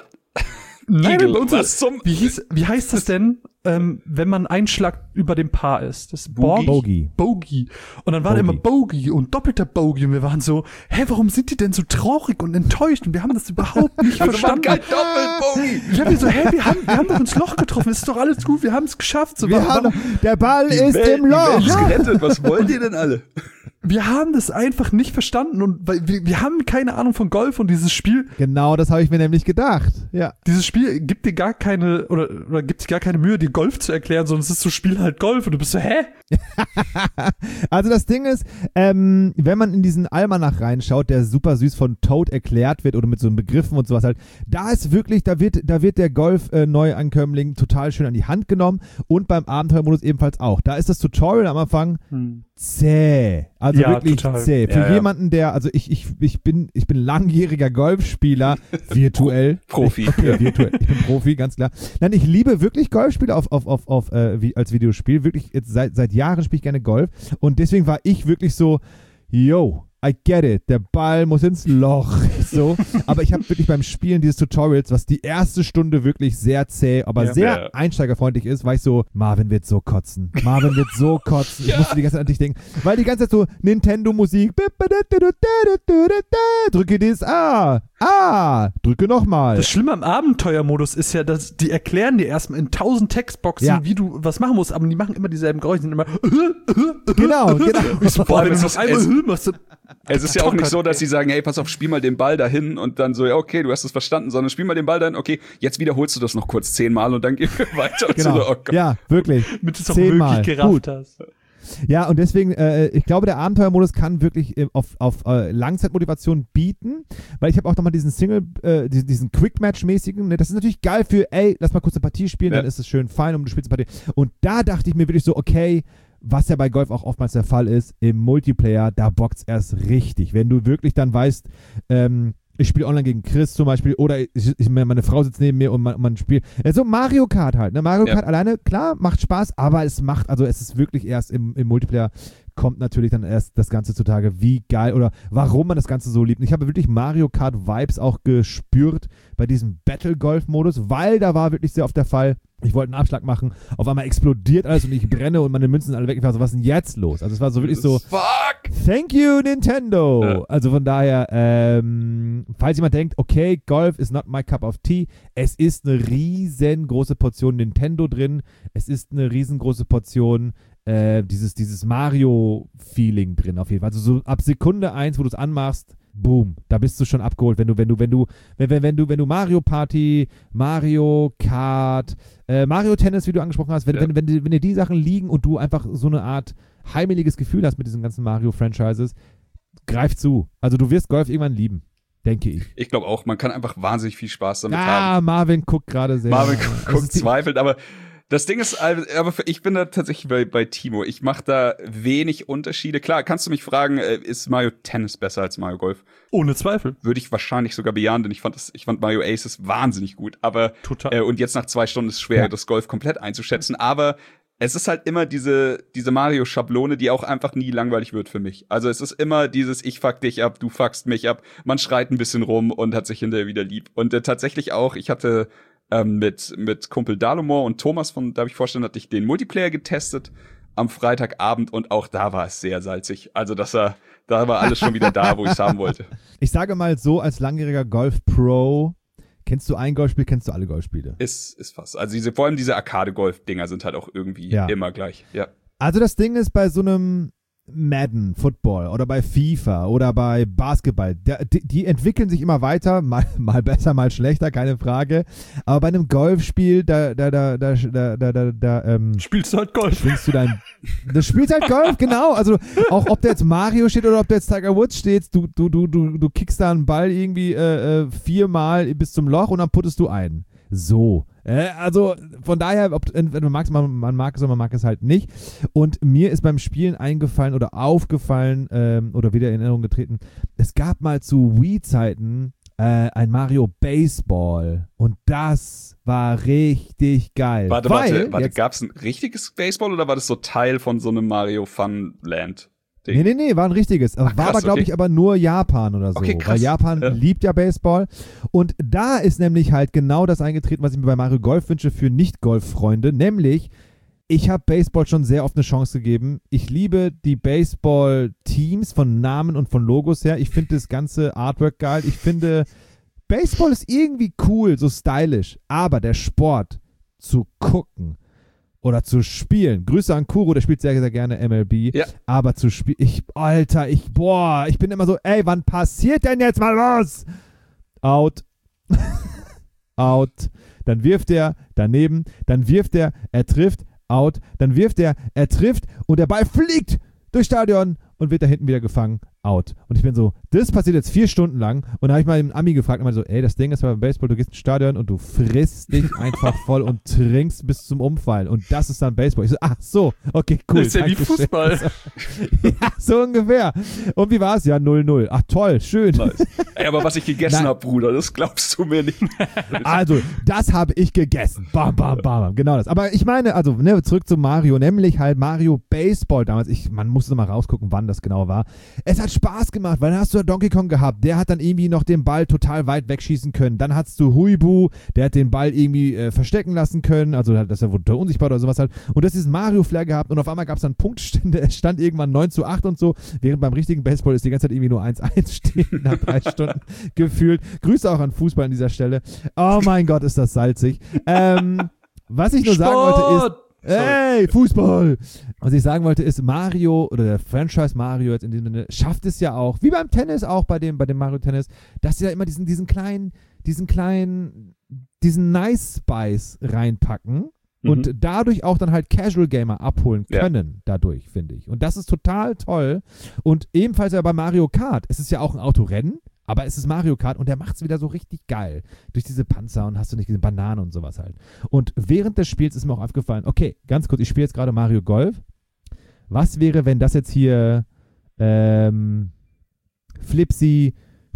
Nein, Eagle, bei uns was zum wie, hieß, wie heißt das denn, ähm, wenn man einen Schlag über dem Paar ist? Das ist Bogey. Bogey. Bogey. Und dann war Bogey. immer Bogey und doppelter Bogey. Und wir waren so, hä, warum sind die denn so traurig und enttäuscht? Und wir haben das überhaupt nicht also verstanden. Kein Doppel-Bogey. Ich hab mir so, hä, wir haben, wir haben doch ins Loch getroffen. Es ist doch alles gut. Wir haben es geschafft. So, wir warum, haben, der Ball die ist Welt, im Loch. Die Welt ist gerettet. Was wollt ihr denn alle? wir haben das einfach nicht verstanden und weil wir, wir haben keine Ahnung von Golf und dieses Spiel. Genau, das habe ich mir nämlich gedacht. Ja. Dieses Spiel gibt dir gar keine oder, oder gibt sich gar keine Mühe, dir Golf zu erklären, sondern es ist so, Spiel halt Golf und du bist so, hä? Also das Ding ist, ähm, wenn man in diesen Almanach reinschaut, der super süß von Toad erklärt wird oder mit so Begriffen und sowas halt, da ist wirklich, da wird, da wird der Golf-Neuankömmling äh, total schön an die Hand genommen und beim Abenteuermodus ebenfalls auch. Da ist das Tutorial am Anfang hm. zäh. Also ja, wirklich total. zäh. Für ja, ja. jemanden, der, also ich, ich, ich bin, ich bin langjähriger Golfspieler, virtuell. Profi. Ich, okay, virtuell. Ich bin Profi, ganz klar. Nein, ich liebe wirklich Golfspiele auf, auf, auf, auf, äh, wie, als Videospiel. Wirklich, jetzt seit, seit Jahren spiele ich gerne Golf. Und deswegen war ich wirklich so, yo, I get it, der Ball muss ins Loch. So. Aber ich habe wirklich beim Spielen dieses Tutorials, was die erste Stunde wirklich sehr zäh, aber ja, sehr ja. einsteigerfreundlich ist, war ich so, Marvin wird so kotzen. Marvin wird so kotzen. Ich ja. musste die ganze Zeit an dich denken. Weil die ganze Zeit so Nintendo-Musik. Drücke das A. Ah, drücke nochmal. Das Schlimme am Abenteuermodus ist ja, dass die erklären dir erstmal in tausend Textboxen, Ja. wie du was machen musst, aber die machen immer dieselben Geräusche, sind immer Genau, genau. Ich so, boah, wenn du es noch ist- einmal es- Hü machst, dann Es ist ja auch nicht so, dass sie sie sagen, hey, pass auf, spiel mal den Ball dahin und dann so, ja, okay, du hast es verstanden, sondern spiel mal den Ball dahin, okay, jetzt wiederholst du das noch kurz zehnmal und dann gehen wir weiter. Und Genau. so, oh Gott. Ja, wirklich. mit es auch Zehnmal. wirklich gerafft Gut. hast. Ja, und deswegen, äh, ich glaube, der Abenteuermodus kann wirklich äh, auf, auf äh, Langzeitmotivation bieten, weil ich habe auch nochmal diesen Single, äh, diesen, diesen Quick-Match-mäßigen, ne, das ist natürlich geil für, ey, lass mal kurz eine Partie spielen, Ja. dann ist es schön fein und du spielst eine Partie. Und da dachte ich mir wirklich so, okay, was ja bei Golf auch oftmals der Fall ist, im Multiplayer, da bockt's erst richtig. Wenn du wirklich dann weißt, ähm, ich spiele online gegen Chris zum Beispiel oder ich, ich, meine Frau sitzt neben mir und man, man spielt. Ja, so Mario Kart halt. Ne? Mario Ja. Kart alleine, klar, macht Spaß, aber es macht, also es ist wirklich erst im, im Multiplayer, kommt natürlich dann erst das Ganze zutage, wie geil oder warum man das Ganze so liebt. Und ich habe wirklich Mario Kart Vibes auch gespürt bei diesem Battle Golf Modus, weil da war wirklich sehr oft der Fall, ich wollte einen Abschlag machen, auf einmal explodiert alles und ich brenne und meine Münzen sind alle weg. Ich war so, was ist denn jetzt los? Also es war so wirklich so, Fuck! thank you, Nintendo. Ja. Also von daher, ähm, falls jemand denkt, okay, Golf is not my cup of tea, es ist eine riesengroße Portion Nintendo drin, es ist eine riesengroße Portion äh, dieses, dieses Mario-Feeling drin auf jeden Fall. Also so ab Sekunde eins, wo du es anmachst, boom, da bist du schon abgeholt, wenn du, wenn du, wenn du, wenn, wenn, wenn du, wenn du Mario Party, Mario Kart, äh, Mario Tennis, wie du angesprochen hast, wenn, Ja. wenn, wenn, dir- wenn dir die Sachen liegen und du einfach so eine Art heimeliges Gefühl hast mit diesen ganzen Mario-Franchises, greif zu. Also du wirst Golf irgendwann lieben, denke ich. Ich glaube auch, man kann einfach wahnsinnig viel Spaß damit haben. Ah, Marvin guckt gerade sehr. Marvin Das gu- guckt ist die- zweifelt, aber das Ding ist, aber für- ich bin da tatsächlich bei, bei Timo. Ich mache da wenig Unterschiede. Klar, kannst du mich fragen, äh, ist Mario Tennis besser als Mario Golf? Ohne Zweifel. Würde ich wahrscheinlich sogar bejahen, denn ich fand das, ich fand Mario Aces wahnsinnig gut. Aber Total. äh, und jetzt nach zwei Stunden ist es schwer, Ja. das Golf komplett einzuschätzen. Aber es ist halt immer diese, diese Mario-Schablone, die auch einfach nie langweilig wird für mich. Also es ist immer dieses, ich fuck dich ab, du fuckst mich ab. Man schreit ein bisschen rum und hat sich hinterher wieder lieb. Und äh, tatsächlich auch, ich hatte ähm, mit, mit Kumpel Dalomor und Thomas von Darf ich vorstellen, hatte ich den Multiplayer getestet am Freitagabend und auch da war es sehr salzig. Also das war, da war alles schon wieder da, wo ich es haben wollte. Ich sage mal so, als langjähriger Golf-Pro, kennst du ein Golfspiel, kennst du alle Golfspiele. Ist, ist fast. Also diese, vor allem diese Arcade-Golf-Dinger sind halt auch irgendwie Ja. immer gleich. Ja. Also das Ding ist bei so einem Madden, Football oder bei FIFA oder bei Basketball, der, die, die entwickeln sich immer weiter, mal, mal besser, mal schlechter, keine Frage. Aber bei einem Golfspiel, da, da, da, da, da, da, da, da ähm, Spielst du halt Golf. schwingst du dein, du spielst halt Golf, genau. Also auch ob da jetzt Mario steht oder ob da jetzt Tiger Woods steht, du, du, du, du, du kickst da einen Ball irgendwie äh, äh, viermal bis zum Loch und dann puttest du ein. So. Äh, also von daher, ob, man mag es, man, man mag es oder man mag es halt nicht. Und mir ist beim Spielen eingefallen oder aufgefallen ähm, oder wieder in Erinnerung getreten, es gab mal zu Wii-Zeiten äh, ein Mario Baseball und das war richtig geil. Warte, Weil, warte, warte, jetzt, gab's ein richtiges Baseball oder war das so Teil von so einem Mario Fun Land? Nee, nee, nee, war ein richtiges. Ach, war krass, aber, glaube okay. ich, aber nur Japan oder so. Okay, krass. Weil Japan Ja. liebt ja Baseball. Und da ist nämlich halt genau das eingetreten, was ich mir bei Mario Golf wünsche für Nicht-Golf-Freunde. Nämlich, ich habe Baseball schon sehr oft eine Chance gegeben. Ich liebe die Baseball-Teams von Namen und von Logos her. Ich finde das ganze Artwork geil. Ich finde, Baseball ist irgendwie cool, so stylisch. Aber der Sport zu gucken oder zu spielen. Grüße an Kuro, der spielt sehr, sehr gerne M L B. Ja. Aber zu spielen, ich, Alter, ich, boah, ich bin immer so, ey, wann passiert denn jetzt mal was? Out. Out. Dann wirft er daneben, dann wirft er, er trifft, out. Dann wirft er, er trifft und der Ball fliegt durchs Stadion und wird da hinten wieder gefangen, out. Und ich bin so, das passiert jetzt vier Stunden lang und da habe ich mal den Ami gefragt und meinte so, ey, das Ding ist beim Baseball, du gehst ins Stadion und du frisst dich einfach voll und trinkst bis zum Umfallen und das ist dann Baseball. Ich so, ach so, okay, cool. Das ist ja wie Fußball. Ja, so ungefähr. Und wie war es? Ja, null null. Ach toll, schön. Nice. Ey, aber was ich gegessen habe, Bruder, das glaubst du mir nicht. Also, das habe ich gegessen. Bam, bam, bam, bam. Genau das. Aber ich meine, also, ne, zurück zu Mario, nämlich halt Mario Baseball damals. Ich, man musste mal rausgucken, wann das genau war. Es hat Spaß gemacht, weil dann hast du Donkey Kong gehabt. Der hat dann irgendwie noch den Ball total weit wegschießen können. Dann hattest du Huibu, der hat den Ball irgendwie äh, verstecken lassen können. Also, dass er wurde unsichtbar oder sowas halt. Und das ist Mario-Flair gehabt. Und auf einmal gab es dann Punktstände. Es stand irgendwann neun zu acht und so. Während beim richtigen Baseball ist die ganze Zeit irgendwie nur eins eins stehen nach drei Stunden gefühlt. Grüße auch an Fußball an dieser Stelle. Oh mein Gott, ist das salzig. Ähm, was ich nur Sport! sagen wollte ist, hey, Fußball! Was ich sagen wollte ist, Mario oder der Franchise Mario jetzt in diesem Sinne schafft es ja auch, wie beim Tennis auch bei dem, bei dem Mario Tennis, dass sie ja immer diesen, diesen kleinen, diesen kleinen, diesen Nice Spice reinpacken mhm. und dadurch auch dann halt Casual Gamer abholen können, ja. dadurch, finde ich. Und das ist total toll. Und ebenfalls ja bei Mario Kart, es ist ja auch ein Autorennen, aber es ist Mario Kart und der macht es wieder so richtig geil. Durch diese Panzer und hast du nicht gesehen, Bananen und sowas halt. Und während des Spiels ist mir auch aufgefallen, okay, ganz kurz, ich spiele jetzt gerade Mario Golf. Was wäre, wenn das jetzt hier ähm, Flipsy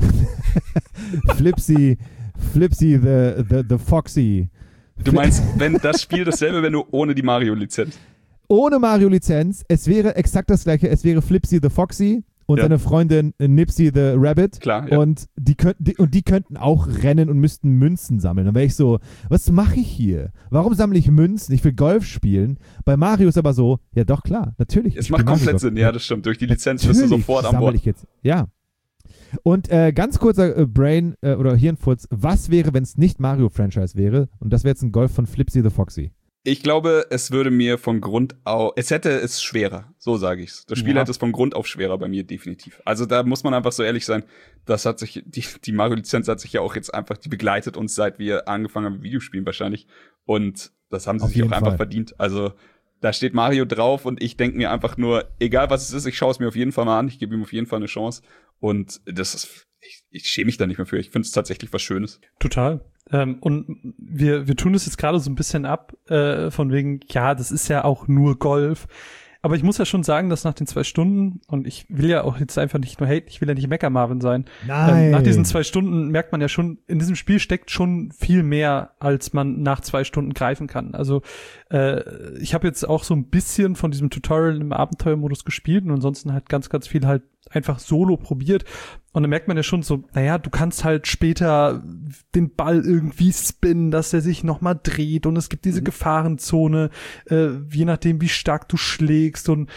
Flipsy Flipsy the, the, the Foxy. Du meinst, wenn das Spiel dasselbe, wenn du ohne die Mario-Lizenz? Ohne Mario-Lizenz, es wäre exakt das gleiche, es wäre Flipsy the Foxy und ja. seine Freundin Nipsey the Rabbit. Klar, ja. Und die, könnt, die, und die könnten auch rennen und müssten Münzen sammeln. Dann wäre ich so, was mache ich hier? Warum sammle ich Münzen? Ich will Golf spielen. Bei Mario ist aber so, ja doch, klar, natürlich. Es macht komplett Sinn, ja, das stimmt. Durch die Lizenz bist du sofort an Bord. Ich jetzt. Ja. Und äh, ganz kurzer äh, Brain- äh, oder Hirnfurz, was wäre, wenn es nicht Mario-Franchise wäre? Und das wäre jetzt ein Golf von Flipsy the Foxy. Ich glaube, es würde mir von Grund auf, es hätte es schwerer, so sage ich's. Das Spiel ja. hätte es von Grund auf schwerer bei mir, definitiv. Also da muss man einfach so ehrlich sein, das hat sich, die, die Mario-Lizenz hat sich ja auch jetzt einfach, die begleitet uns, seit wir angefangen haben mit Videospielen wahrscheinlich. Und das haben sie auf sich auch Fall. einfach verdient. Also da steht Mario drauf und ich denke mir einfach nur, egal was es ist, ich schaue es mir auf jeden Fall mal an, ich gebe ihm auf jeden Fall eine Chance. Und das ist, ich, ich schäme mich da nicht mehr für. Ich finde es tatsächlich was Schönes. Total. Ähm, und wir, wir tun es jetzt gerade so ein bisschen ab, äh, von wegen, ja, das ist ja auch nur Golf. Aber ich muss ja schon sagen, dass nach den zwei Stunden, und ich will ja auch jetzt einfach nicht nur haten, ich will ja nicht Mecker-Marvin sein. Nein. Ähm, nach diesen zwei Stunden merkt man ja schon, in diesem Spiel steckt schon viel mehr, als man nach zwei Stunden greifen kann. Also äh, ich habe jetzt auch so ein bisschen von diesem Tutorial im Abenteuermodus gespielt und ansonsten halt ganz, ganz viel halt einfach solo probiert. Und dann merkt man ja schon so, naja, du kannst halt später den Ball irgendwie spinnen, dass er sich nochmal dreht und es gibt diese mhm. Gefahrenzone, äh, je nachdem, wie stark du schlägst. Und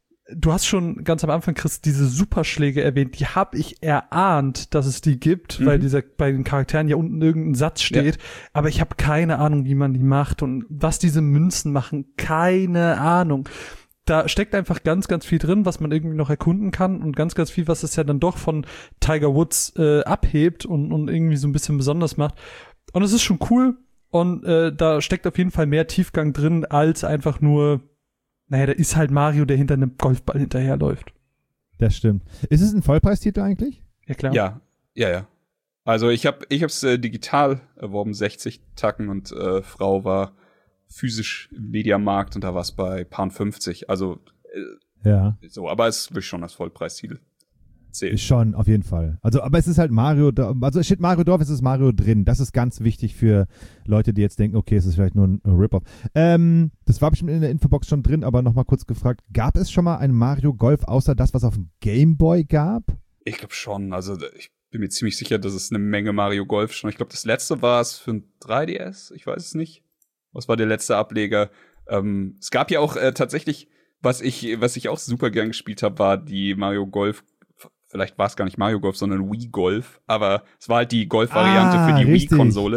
du hast schon ganz am Anfang, Chris, diese Superschläge erwähnt, die habe ich erahnt, dass es die gibt, mhm. weil dieser bei den Charakteren ja unten irgendein Satz steht, ja. aber ich habe keine Ahnung, wie man die macht und was diese Münzen machen, keine Ahnung. Da steckt einfach ganz, ganz viel drin, was man irgendwie noch erkunden kann und ganz, ganz viel, was es ja dann doch von Tiger Woods äh, abhebt und, und irgendwie so ein bisschen besonders macht. Und es ist schon cool und äh, da steckt auf jeden Fall mehr Tiefgang drin, als einfach nur, naja, da ist halt Mario, der hinter einem Golfball hinterherläuft. Das stimmt. Ist es ein Vollpreistitel eigentlich? Ja, klar. Ja, ja, ja. Also ich habe ich hab's äh, digital erworben, sechzig Tacken und äh, Frau war physisch im Mediamarkt und da war es bei Pound fünfzig. Also äh, ja. so, aber es will schon als Vollpreistitel zählen. Schon, auf jeden Fall. Also, aber es ist halt Mario, also es steht Mario drauf, es ist Mario drin. Das ist ganz wichtig für Leute, die jetzt denken, okay, es ist vielleicht nur ein Rip-Off. Ähm, das war bestimmt in der Infobox schon drin, aber nochmal kurz gefragt, gab es schon mal ein Mario Golf außer das, was auf dem Game Boy gab? Ich glaube schon, also ich bin mir ziemlich sicher, dass es eine Menge Mario Golf schon. Ich glaube, das letzte war es für ein drei D S, ich weiß es nicht. Was war der letzte Ableger? Ähm, es gab ja auch äh, tatsächlich, was ich, was ich auch super gern gespielt habe, war die Mario Golf. Vielleicht war es gar nicht Mario Golf, sondern Wii Golf. Aber es war halt die Golf-Variante ah, für die richtig. Wii-Konsole.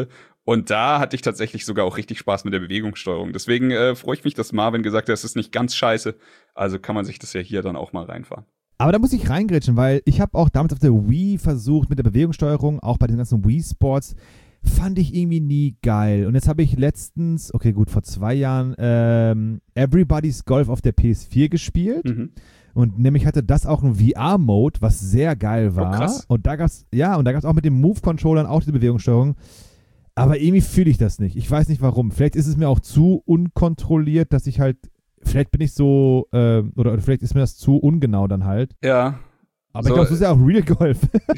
Und da hatte ich tatsächlich sogar auch richtig Spaß mit der Bewegungssteuerung. Deswegen äh, freue ich mich, dass Marvin gesagt hat, es ist nicht ganz scheiße. Also kann man sich das ja hier dann auch mal reinfahren. Aber da muss ich reingrätschen, weil ich habe auch damals auf der Wii versucht mit der Bewegungssteuerung, auch bei den ganzen Wii-Sports, fand ich irgendwie nie geil. Und jetzt habe ich letztens, okay gut, vor zwei Jahren ähm, Everybody's Golf auf der P S vier gespielt. Mhm. Und nämlich hatte das auch einen V R-Mode, was sehr geil war. Oh, krass. Und da gab's, ja, und da gab's auch mit den Move-Controllern auch diese Bewegungssteuerung. Aber irgendwie fühle ich das nicht. Ich weiß nicht warum. Vielleicht ist es mir auch zu unkontrolliert, dass ich halt, vielleicht bin ich so, äh, oder, oder vielleicht ist mir das zu ungenau dann halt. Ja. Aber so, ich glaube, das ist ja auch Real Golf.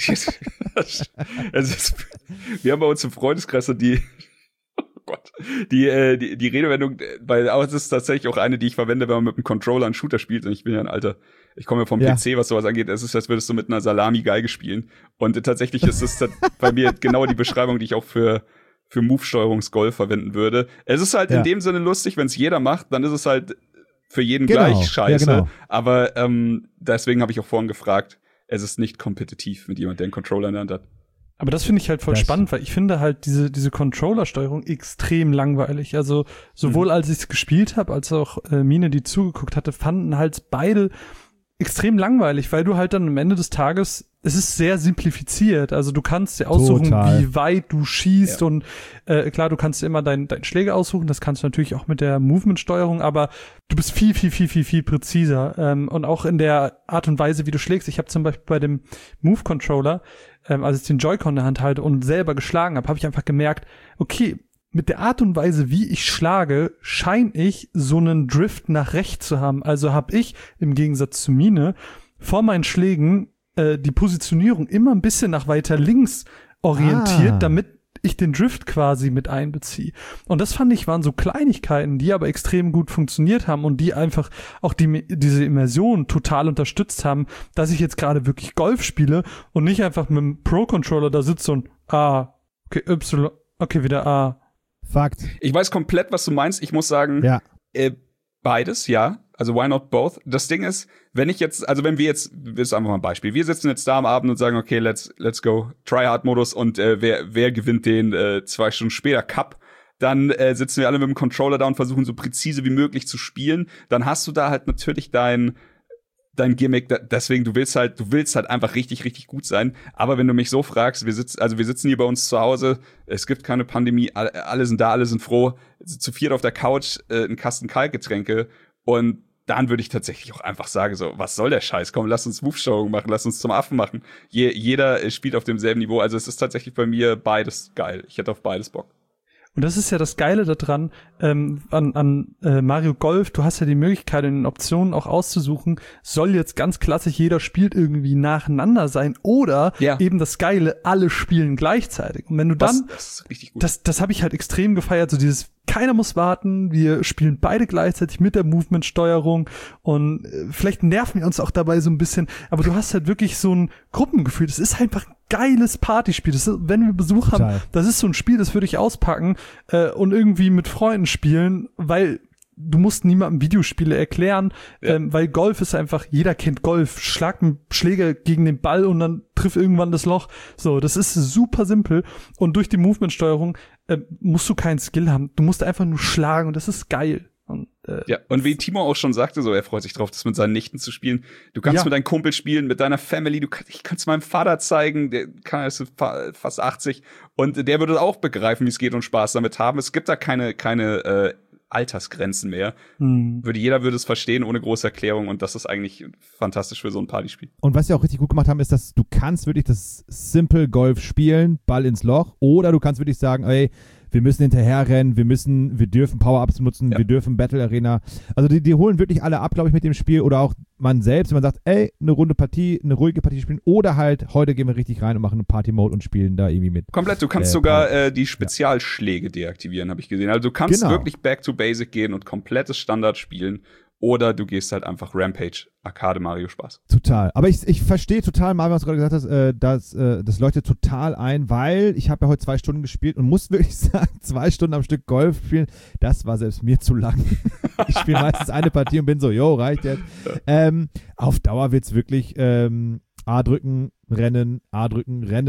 es ist, wir haben bei uns im Freundeskreis so die, oh Gott, die, äh, die, die Redewendung, weil auch es ist tatsächlich auch eine, die ich verwende, wenn man mit einem Controller einen Shooter spielt. Und ich bin ja ein alter, ich komme ja vom ja. P C, was sowas angeht. Es ist, als würdest du mit einer Salami-Geige spielen. Und äh, tatsächlich ist es bei mir genau die Beschreibung, die ich auch für für Move-Steuerungsgolf verwenden würde. Es ist halt ja. in dem Sinne lustig, wenn es jeder macht, dann ist es halt für jeden genau. gleich scheiße. Ja, genau. Aber ähm, deswegen habe ich auch vorhin gefragt, es ist nicht kompetitiv mit jemand, der einen Controller in der Hand hat. Aber das finde ich halt voll das spannend, weil ich finde halt diese diese Controller-Steuerung extrem langweilig. Also sowohl mhm. als ich es gespielt habe, als auch äh, Mine, die zugeguckt hatte, fanden halt beide extrem langweilig, weil du halt dann am Ende des Tages, es ist sehr simplifiziert. Also du kannst dir aussuchen, Total. wie weit du schießt ja. und äh, klar, du kannst dir immer deinen dein Schläger aussuchen. Das kannst du natürlich auch mit der Movement-Steuerung, aber du bist viel, viel, viel, viel, viel präziser. Ähm, und auch in der Art und Weise, wie du schlägst. Ich habe zum Beispiel bei dem Move-Controller, ähm, als ich den Joy-Con in der Hand halte und selber geschlagen habe, habe ich einfach gemerkt, okay, mit der Art und Weise, wie ich schlage, scheine ich so einen Drift nach rechts zu haben. Also habe ich, im Gegensatz zu Mine, vor meinen Schlägen äh, die Positionierung immer ein bisschen nach weiter links orientiert, ah. damit ich den Drift quasi mit einbeziehe. Und das fand ich, waren so Kleinigkeiten, die aber extrem gut funktioniert haben und die einfach auch die, diese Immersion total unterstützt haben, dass ich jetzt gerade wirklich Golf spiele und nicht einfach mit dem Pro-Controller da sitze und A, okay, Y, okay, wieder A. Fakt. Ich weiß komplett, was du meinst. Ich muss sagen, ja. äh, beides, ja. Also why not both? Das Ding ist, wenn ich jetzt, also wenn wir jetzt, das ist einfach mal ein Beispiel. Wir sitzen jetzt da am Abend und sagen, okay, let's let's go, Tryhard-Modus und äh, wer wer gewinnt den äh, zwei Stunden später Cup? Dann äh, sitzen wir alle mit dem Controller da und versuchen so präzise wie möglich zu spielen. Dann hast du da halt natürlich dein dein Gimmick, da, deswegen, du willst halt, du willst halt einfach richtig, richtig gut sein. Aber wenn du mich so fragst, wir sitzen, also wir sitzen hier bei uns zu Hause, es gibt keine Pandemie, alle, alle sind da, alle sind froh, zu viert auf der Couch, äh, ein Kasten Kaltgetränke und dann würde ich tatsächlich auch einfach sagen, so, was soll der Scheiß? Komm, lass uns Move-Steuerung machen, lass uns zum Affen machen. Je, jeder äh, spielt auf demselben Niveau, also es ist tatsächlich bei mir beides geil. Ich hätte auf beides Bock. Und das ist ja das Geile daran, ähm, an, an äh, Mario Golf, du hast ja die Möglichkeit, in den Optionen auch auszusuchen, soll jetzt ganz klassisch jeder spielt irgendwie nacheinander sein oder ja. eben das Geile, alle spielen gleichzeitig. Und wenn du dann, das, das ist richtig gut. Das, das habe ich halt extrem gefeiert, so dieses, keiner muss warten, wir spielen beide gleichzeitig mit der Movement-Steuerung und äh, vielleicht nerven wir uns auch dabei so ein bisschen, aber du hast halt wirklich so ein Gruppengefühl, das ist einfach ein geiles Partyspiel, das ist, wenn wir Besuch Total. haben, das ist so ein Spiel, das würde ich auspacken äh, und irgendwie mit Freunden spielen, weil du musst niemandem Videospiele erklären, ja. ähm, weil Golf ist einfach, jeder kennt Golf, schlag einen Schläger gegen den Ball und dann trifft irgendwann das Loch. So, das ist super simpel und durch die Movement-Steuerung äh, musst du keinen Skill haben. Du musst einfach nur schlagen und das ist geil. Und, äh, ja, und wie Timo auch schon sagte, so, er freut sich drauf, das mit seinen Nichten zu spielen. Du kannst ja. mit deinem Kumpel spielen, mit deiner Family, du kann, ich kann es meinem Vater zeigen, der kann ist fast achtzig und der würde auch begreifen, wie es geht und Spaß damit haben. Es gibt da keine, keine äh, Altersgrenzen mehr. Hm. Würde jeder würde es verstehen ohne große Erklärung und das ist eigentlich fantastisch für so ein Partyspiel. Und was sie auch richtig gut gemacht haben, ist, dass du kannst wirklich das Simple Golf spielen, Ball ins Loch, oder du kannst wirklich sagen, ey, wir müssen hinterherrennen, wir müssen, wir dürfen Power-Ups nutzen, ja. wir dürfen Battle Arena. Also die, die holen wirklich alle ab, glaube ich, mit dem Spiel oder auch man selbst, wenn man sagt, ey, eine runde Partie, eine ruhige Partie spielen oder halt, heute gehen wir richtig rein und machen einen Party-Mode und spielen da irgendwie mit. Komplett, du kannst äh, sogar äh, die Spezialschläge ja. deaktivieren, habe ich gesehen. Also du kannst genau. wirklich back to basic gehen und komplettes Standard spielen. Oder du gehst halt einfach Rampage, Arcade Mario Spaß. Total. Aber ich, ich verstehe total, Marvin, was du gerade gesagt hast, äh, das, äh, das leuchtet total ein, weil ich habe ja heute zwei Stunden gespielt und muss wirklich sagen, zwei Stunden am Stück Golf spielen, das war selbst mir zu lang. Ich spiele meistens eine Partie und bin so, jo, reicht jetzt. Ähm, auf Dauer wird's wirklich ähm, A drücken, rennen, A drücken, rennen.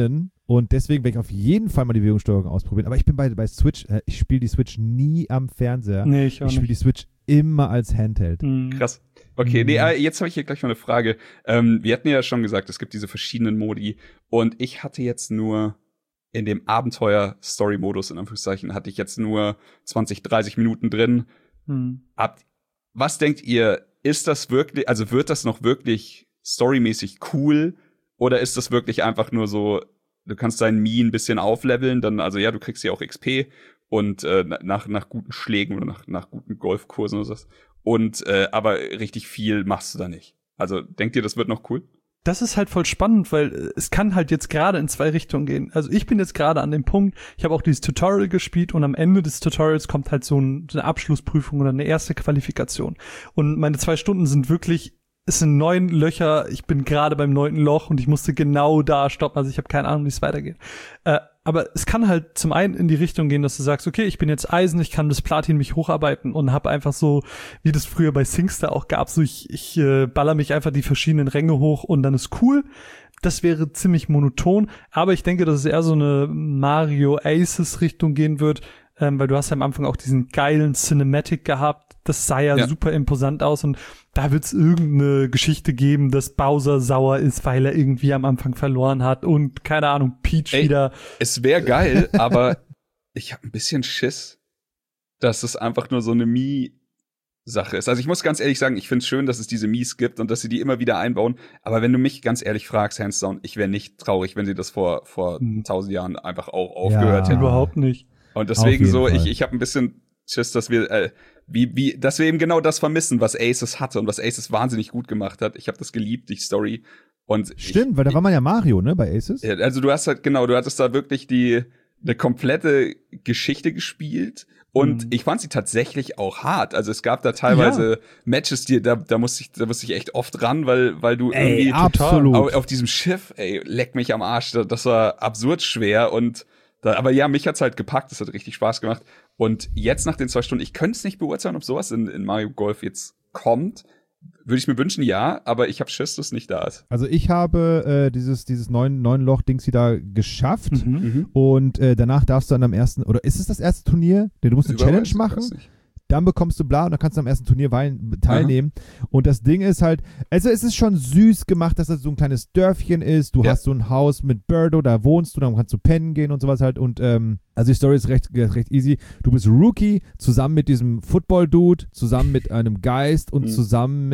Und deswegen werde ich auf jeden Fall mal die Bewegungssteuerung ausprobieren. Aber ich bin bei, bei Switch, äh, ich spiele die Switch nie am Fernseher. Nee, ich auch Ich spiele die Switch immer als Handheld. Mhm. Krass. Okay, Mhm. nee, äh, jetzt habe ich hier gleich mal eine Frage. Ähm, wir hatten ja schon gesagt, es gibt diese verschiedenen Modi. Und ich hatte jetzt nur in dem Abenteuer-Story-Modus, in Anführungszeichen, hatte ich jetzt nur zwanzig, dreißig Minuten drin. Mhm. Habt, was denkt ihr, ist das wirklich, also wird das noch wirklich storymäßig cool? Oder ist das wirklich einfach nur so, du kannst deinen Mii ein bisschen aufleveln, dann, also ja, du kriegst ja auch X P und äh, nach, nach guten Schlägen oder nach, nach guten Golfkursen oder so. Und äh, aber richtig viel machst du da nicht. Also denkt ihr, das wird noch cool? Das ist halt voll spannend, weil es kann halt jetzt gerade in zwei Richtungen gehen. Also ich bin jetzt gerade an dem Punkt, ich habe auch dieses Tutorial gespielt und am Ende des Tutorials kommt halt so, ein, so eine Abschlussprüfung oder eine erste Qualifikation. Und meine zwei Stunden sind wirklich, es sind neun Löcher, ich bin gerade beim neunten Loch und ich musste genau da stoppen, also ich habe keine Ahnung, wie es weitergeht. Äh, aber es kann halt zum einen in die Richtung gehen, dass du sagst, okay, ich bin jetzt Eisen, ich kann bis Platin mich hocharbeiten und habe einfach so, wie das früher bei Singstar auch gab, so ich, ich äh, baller mich einfach die verschiedenen Ränge hoch und dann ist cool. Das wäre ziemlich monoton, aber ich denke, dass es eher so eine Mario Aces Richtung gehen wird, ähm, weil du hast ja am Anfang auch diesen geilen Cinematic gehabt, das sah ja, Ja. super imposant aus und da wird's irgendeine Geschichte geben, dass Bowser sauer ist, weil er irgendwie am Anfang verloren hat und keine Ahnung, Peach Ey, wieder. Es wäre geil, aber ich habe ein bisschen Schiss, dass es einfach nur so eine Mii-Sache ist. Also ich muss ganz ehrlich sagen, ich finde es schön, dass es diese Mies gibt und dass sie die immer wieder einbauen. Aber wenn du mich ganz ehrlich fragst, hands down, ich wäre nicht traurig, wenn sie das vor vor Mhm. tausend Jahren einfach auch aufgehört Ja. hätten. Überhaupt nicht. Und Auf deswegen jeden so, Fall. ich ich habe ein bisschen Schiss, dass wir äh, wie wie dass wir eben genau das vermissen, was Aces hatte und was Aces wahnsinnig gut gemacht hat. Ich habe das geliebt, die Story. Und Stimmt, ich, weil da war man ja Mario, ne, bei Aces? ja, also du hast halt, genau, du hattest da wirklich die eine komplette Geschichte gespielt und Mhm. ich fand sie tatsächlich auch hart. Also es gab da teilweise Matches, die da da musste ich da musste ich echt oft ran, weil weil du Ey, irgendwie absolut. auf, auf diesem Schiff, ey, leck mich am Arsch, das, das war absurd schwer und da, aber ja, mich hat's halt gepackt, das hat richtig Spaß gemacht und jetzt nach den zwei Stunden, ich könnte es nicht beurteilen, ob sowas in, in Mario Golf jetzt kommt. Würde ich mir wünschen, ja, aber ich habe Schiss, dass es nicht da ist. Also ich habe äh, dieses, dieses neun, neun Loch-Dings wieder geschafft Mhm. und äh, danach darfst du dann am ersten, oder ist es das erste Turnier? Nee, du musst eine Challenge Überweis, machen, weiß nicht. dann bekommst du bla und dann kannst du am ersten Turnier wein- teilnehmen. Und das Ding ist halt, also es ist schon süß gemacht, dass das so ein kleines Dörfchen ist. Du Ja. hast so ein Haus mit Birdo, da wohnst du, dann kannst du pennen gehen und sowas halt. Und ähm, also die Story ist recht, recht easy. Du bist Rookie, zusammen mit diesem Football-Dude, zusammen mit einem Geist und Mhm. zusammen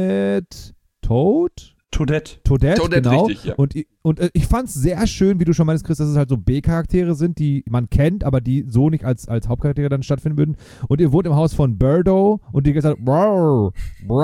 mit Toad? Toadette. Toadette, Toadette, genau. richtig, ja. Und, i- und äh, ich fand's sehr schön, wie du schon meinst, Chris, dass es halt so B-Charaktere sind, die man kennt, aber die so nicht als, als Hauptcharaktere dann stattfinden würden. Und ihr wohnt im Haus von Birdo und die gesagt, wow,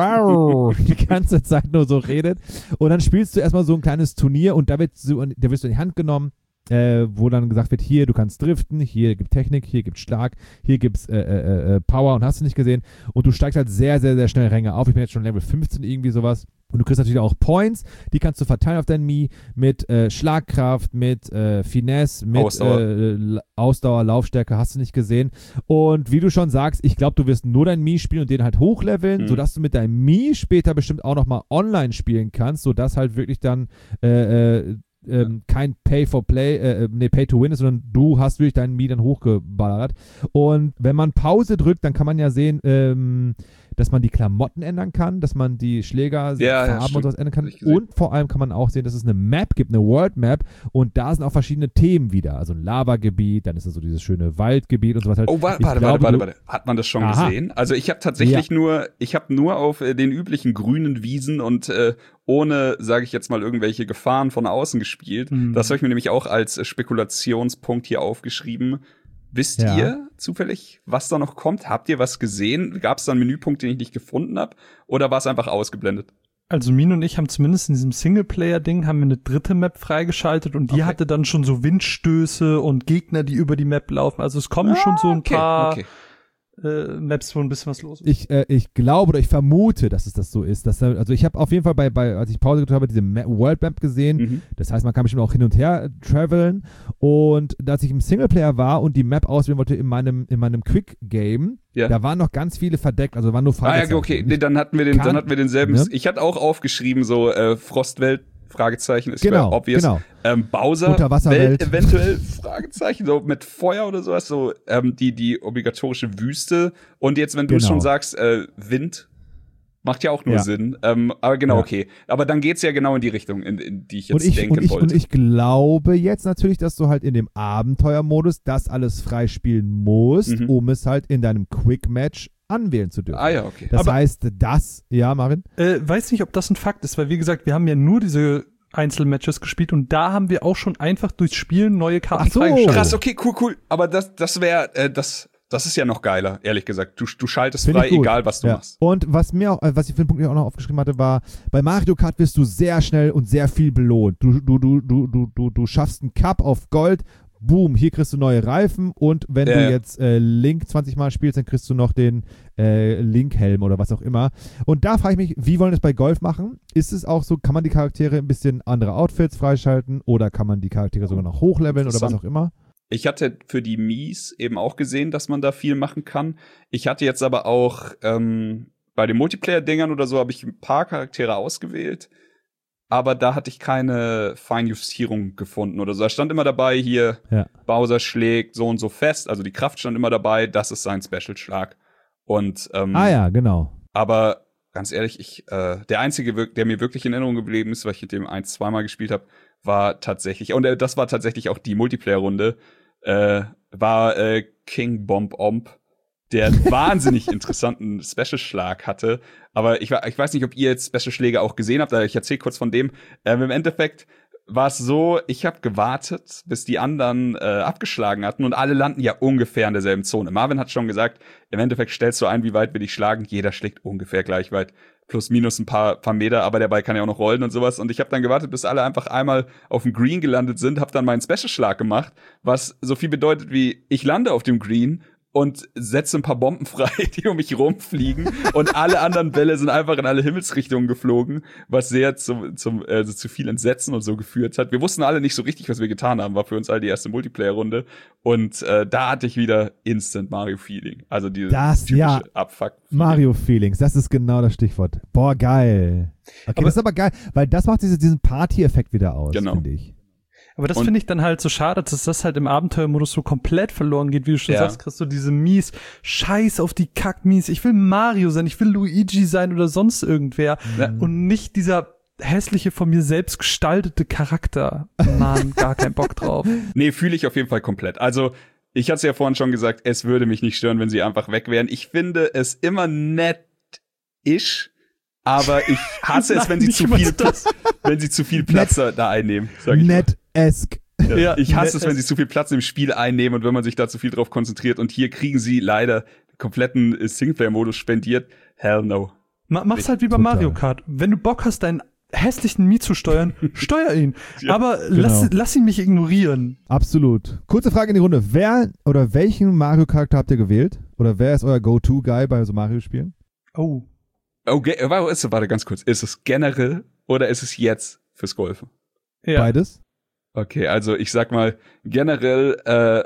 wow, die ganze Zeit nur so redet. Und dann spielst du erstmal so ein kleines Turnier und da, wird so, da wirst du in die Hand genommen, äh, wo dann gesagt wird, hier, du kannst driften, hier gibt Technik, hier gibt Schlag, hier gibt's äh, äh, äh, Power und hast du nicht gesehen. Und du steigst halt sehr, sehr, sehr schnell Ränge auf. Ich bin jetzt schon Level fünfzehn, irgendwie sowas. Und du kriegst natürlich auch Points, die kannst du verteilen auf dein Mii mit äh, Schlagkraft, mit äh, Finesse, mit Ausdauer. Äh, La- Ausdauer, Laufstärke, hast du nicht gesehen. Und wie du schon sagst, ich glaube, du wirst nur dein Mii spielen und den halt hochleveln, Mhm. sodass du mit deinem Mii später bestimmt auch nochmal online spielen kannst, sodass halt wirklich dann äh, äh, ähm, kein Pay-for-Play, äh, nee, Pay-to-Win ist, sondern du hast wirklich deinen Mii dann hochgeballert. Und wenn man Pause drückt, dann kann man ja sehen, ähm, dass man die Klamotten ändern kann, dass man die Schläger, Ja, ja, Farben und stimmt. sowas ändern kann. Hab ich gesehen. Und vor allem kann man auch sehen, dass es eine Map gibt, eine World Map. Und da sind auch verschiedene Themen wieder. Also ein Lavagebiet, dann ist da so dieses schöne Waldgebiet und sowas halt. Oh, warte, Ich warte, glaube, warte, du- warte. Hat man das schon Aha. gesehen? Also ich habe tatsächlich nur, ich habe nur auf äh, den üblichen grünen Wiesen und äh, ohne, sage ich jetzt mal, irgendwelche Gefahren von außen gespielt. Mhm. Das habe ich mir nämlich auch als äh, Spekulationspunkt hier aufgeschrieben. Wisst Ja. ihr zufällig, was da noch kommt? Habt ihr was gesehen? Gab es da einen Menüpunkt, den ich nicht gefunden habe? Oder war es einfach ausgeblendet? Also Min und ich haben zumindest in diesem Singleplayer-Ding haben wir eine dritte Map freigeschaltet und die Okay. hatte dann schon so Windstöße und Gegner, die über die Map laufen. Also es kommen schon so ein okay, paar okay. äh, Maps, wo ein bisschen was los ist. Ich, äh, ich glaube oder ich vermute, dass es das so ist. Dass, da- also ich habe auf jeden Fall bei, bei, als ich Pause gedrückt habe, diese Ma- World Map gesehen. Mhm. Das heißt, man kann bestimmt auch hin und her äh, traveln. Und als ich im Singleplayer war und die Map auswählen wollte in meinem, in meinem Quick-Game, Ja. da waren noch ganz viele verdeckt, also waren nur Ah ja, Fragezeichen. okay, nee, dann hatten wir den, Kann- dann hatten wir denselben. ne? Ich hatte auch aufgeschrieben so äh, Frostwelt Fragezeichen, ist Genau, obvious. genau. Ähm, Bowser, Unterwasserwelt. Welt eventuell, Fragezeichen, so mit Feuer oder sowas, so ähm, die, die obligatorische Wüste. Und jetzt, wenn du Genau. schon sagst, äh, Wind, macht ja auch nur Ja. Sinn. Ähm, aber genau, Ja. okay. Aber dann geht's ja genau in die Richtung, in, in die ich jetzt Und ich, denken und, ich, wollte. und ich glaube jetzt natürlich, dass du halt in dem Abenteuermodus das alles freispielen musst, Mhm. um es halt in deinem Quick-Match anwählen zu dürfen. ah ja, okay. Das Aber- heißt, das, ja, Marvin? Äh, weiß nicht, ob das ein Fakt ist, weil wie gesagt, wir haben ja nur diese Einzelmatches gespielt und da haben wir auch schon einfach durchs Spielen neue Karten Ach so. freigeschaltet. Krass, okay, cool, cool. Aber das, das wäre, äh, das, das ist ja noch geiler, ehrlich gesagt. Du, du schaltest Find ich frei, gut. egal was du Ja. machst. Und was mir auch, äh, was ich für den Punkt auch noch aufgeschrieben hatte, war, bei Mario Kart wirst du sehr schnell und sehr viel belohnt. Du, du, du, du, du, du, du schaffst einen Cup auf Gold, boom, hier kriegst du neue Reifen und wenn Ja. du jetzt äh, Link zwanzig Mal spielst, dann kriegst du noch den äh, Link-Helm oder was auch immer. Und da frage ich mich, wie wollen wir das bei Golf machen? Ist es auch so, kann man die Charaktere ein bisschen andere Outfits freischalten oder kann man die Charaktere sogar noch hochleveln oder was Interessant. auch immer? Ich hatte für die Mies eben auch gesehen, dass man da viel machen kann. Ich hatte jetzt aber auch ähm, bei den Multiplayer-Dingern oder so habe ich ein paar Charaktere ausgewählt, aber da hatte ich keine Feinjustierung gefunden oder so. Da stand immer dabei, hier Ja. Bowser schlägt so und so fest, also die Kraft stand immer dabei, das ist sein Special-Schlag. Und ähm, Ah ja, genau. aber ganz ehrlich, ich äh, der einzige, wirk- der mir wirklich in Erinnerung geblieben ist, weil ich mit dem ein, zweimal gespielt habe, war tatsächlich, und äh, das war tatsächlich auch die Multiplayer-Runde, äh, war äh, King Bomb Omb, der einen wahnsinnig interessanten Special-Schlag hatte. Aber ich, ich weiß nicht, ob ihr jetzt Special-Schläge auch gesehen habt, aber ich erzähle kurz von dem. Ähm, Im Endeffekt war es so, ich habe gewartet, bis die anderen äh, abgeschlagen hatten und alle landen ja ungefähr in derselben Zone. Marvin hat schon gesagt, im Endeffekt stellst du ein, wie weit wir dich schlagen. Jeder schlägt ungefähr gleich weit. Plus, minus ein paar, paar Meter, aber der Ball kann ja auch noch rollen und sowas. Und ich habe dann gewartet, bis alle einfach einmal auf dem Green gelandet sind, habe dann meinen Special-Schlag gemacht, was so viel bedeutet wie, ich lande auf dem Green und setze ein paar Bomben frei, die um mich rumfliegen. Und alle anderen Bälle sind einfach in alle Himmelsrichtungen geflogen, was sehr zum, zum äh, zu viel Entsetzen und so geführt hat. Wir wussten alle nicht so richtig, was wir getan haben. War für uns alle die erste Multiplayer-Runde. Und äh, da hatte ich wieder Instant Mario-Feeling. Also dieses Das, typische ja. Abfuck. Mario-Feelings, das ist genau das Stichwort. Boah, geil. Okay, Aber- das ist aber geil, weil das macht diese, diesen Party-Effekt wieder aus, Genau. finde ich. Aber das Und- finde ich dann halt so schade, dass das halt im Abenteuermodus so komplett verloren geht. Wie du schon Ja. sagst, kriegst du diese Mies, Scheiß auf die Kack-Mies. Ich will Mario sein, ich will Luigi sein oder sonst irgendwer. Ja. Und nicht dieser hässliche, von mir selbst gestaltete Charakter. Mann, gar keinen Bock drauf. Nee, fühle ich auf jeden Fall komplett. Also, ich hatte es ja vorhin schon gesagt, es würde mich nicht stören, wenn sie einfach weg wären. Ich finde es immer nett-ish, aber ich hasse es, Nein, wenn sie nicht zu mal viel das. Platz, wenn sie zu viel Platz da, da einnehmen. Sag ich mal. Net-esque. Ja, Ja, ich hasse nett es, wenn es- sie zu viel Platz im Spiel einnehmen und wenn man sich da zu viel drauf konzentriert. Und hier kriegen sie leider den kompletten äh, Singleplayer-Modus spendiert. Hell no. Ma mach's halt wie bei Total. Mario Kart. Wenn du Bock hast, deinen hässlichen Mii zu steuern, steuer ihn. Ja, Aber lass, genau. lass ihn mich ignorieren. Absolut. Kurze Frage in die Runde. Wer oder welchen Mario-Charakter habt ihr gewählt? Oder wer ist euer Go-To-Guy bei so Mario-Spielen? Oh. Okay, warte, ist- warte ganz kurz. Ist es generell oder ist es jetzt fürs Golfen? Ja. Beides? Okay, also ich sag mal generell äh,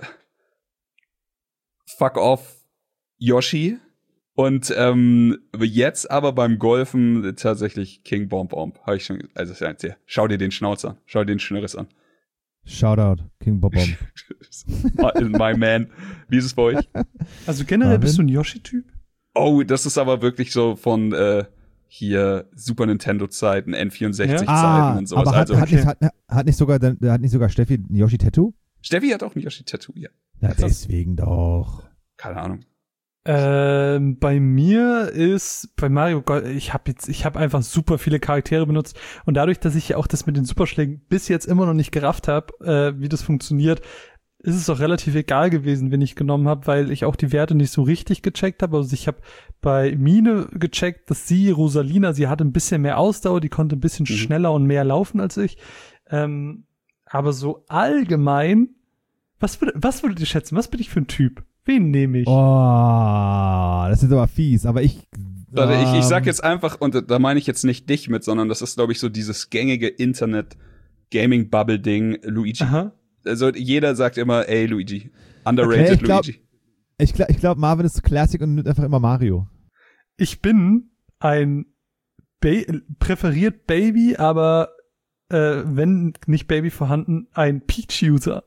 fuck off Yoshi und ähm, jetzt aber beim Golfen tatsächlich King Bomb Bomb. Habe ich schon, also ja, schau dir den Schnauz an, schau dir den Schnürres an. Shoutout, King Bob Bomb. my, my man. Wie ist es bei euch? Also generell Marvin? bist du ein Yoshi-Typ? Oh, das ist aber wirklich so von äh, hier Super Nintendo Zeiten, N vierundsechzig Zeiten ah, und sowas. aber hat, Also hat, nicht, hat, hat, nicht sogar, dann- hat nicht sogar Steffi ein Yoshi-Tattoo? Steffi hat auch ein Yoshi-Tattoo, ja. Ja, Hat das? deswegen doch. Keine Ahnung. Ähm, bei mir ist bei Mario Golf, ich habe jetzt, ich habe einfach super viele Charaktere benutzt und dadurch, dass ich ja auch das mit den Superschlägen bis jetzt immer noch nicht gerafft habe, äh, wie das funktioniert, ist es auch relativ egal gewesen, wen ich genommen habe, weil ich auch die Werte nicht so richtig gecheckt habe. Also ich habe bei Mine gecheckt, dass sie, Rosalina, sie hatte ein bisschen mehr Ausdauer, die konnte ein bisschen Mhm. schneller und mehr laufen als ich. Ähm, aber so allgemein, was, würd, was würdet ihr schätzen? Was bin ich für ein Typ? Wen nehme ich? Oh, das ist aber fies. Aber ich. Warte, ich, ich sag ähm, jetzt einfach, und da meine ich jetzt nicht dich mit, sondern das ist, glaube ich, so dieses gängige Internet-Gaming-Bubble-Ding, Luigi. Aha. Also jeder sagt immer, ey, Luigi. Underrated Okay, ich glaub- Luigi. Ich, gl- ich glaube, Marvin ist Classic und nimmt einfach immer Mario. Ich bin ein ba präferiert Baby, aber äh, wenn nicht Baby vorhanden, ein Peach-User.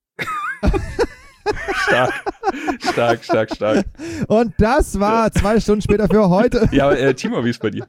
Stark, stark, stark, stark. Und das war zwei Stunden später für heute. Ja, aber äh, Timo, wie ist bei dir?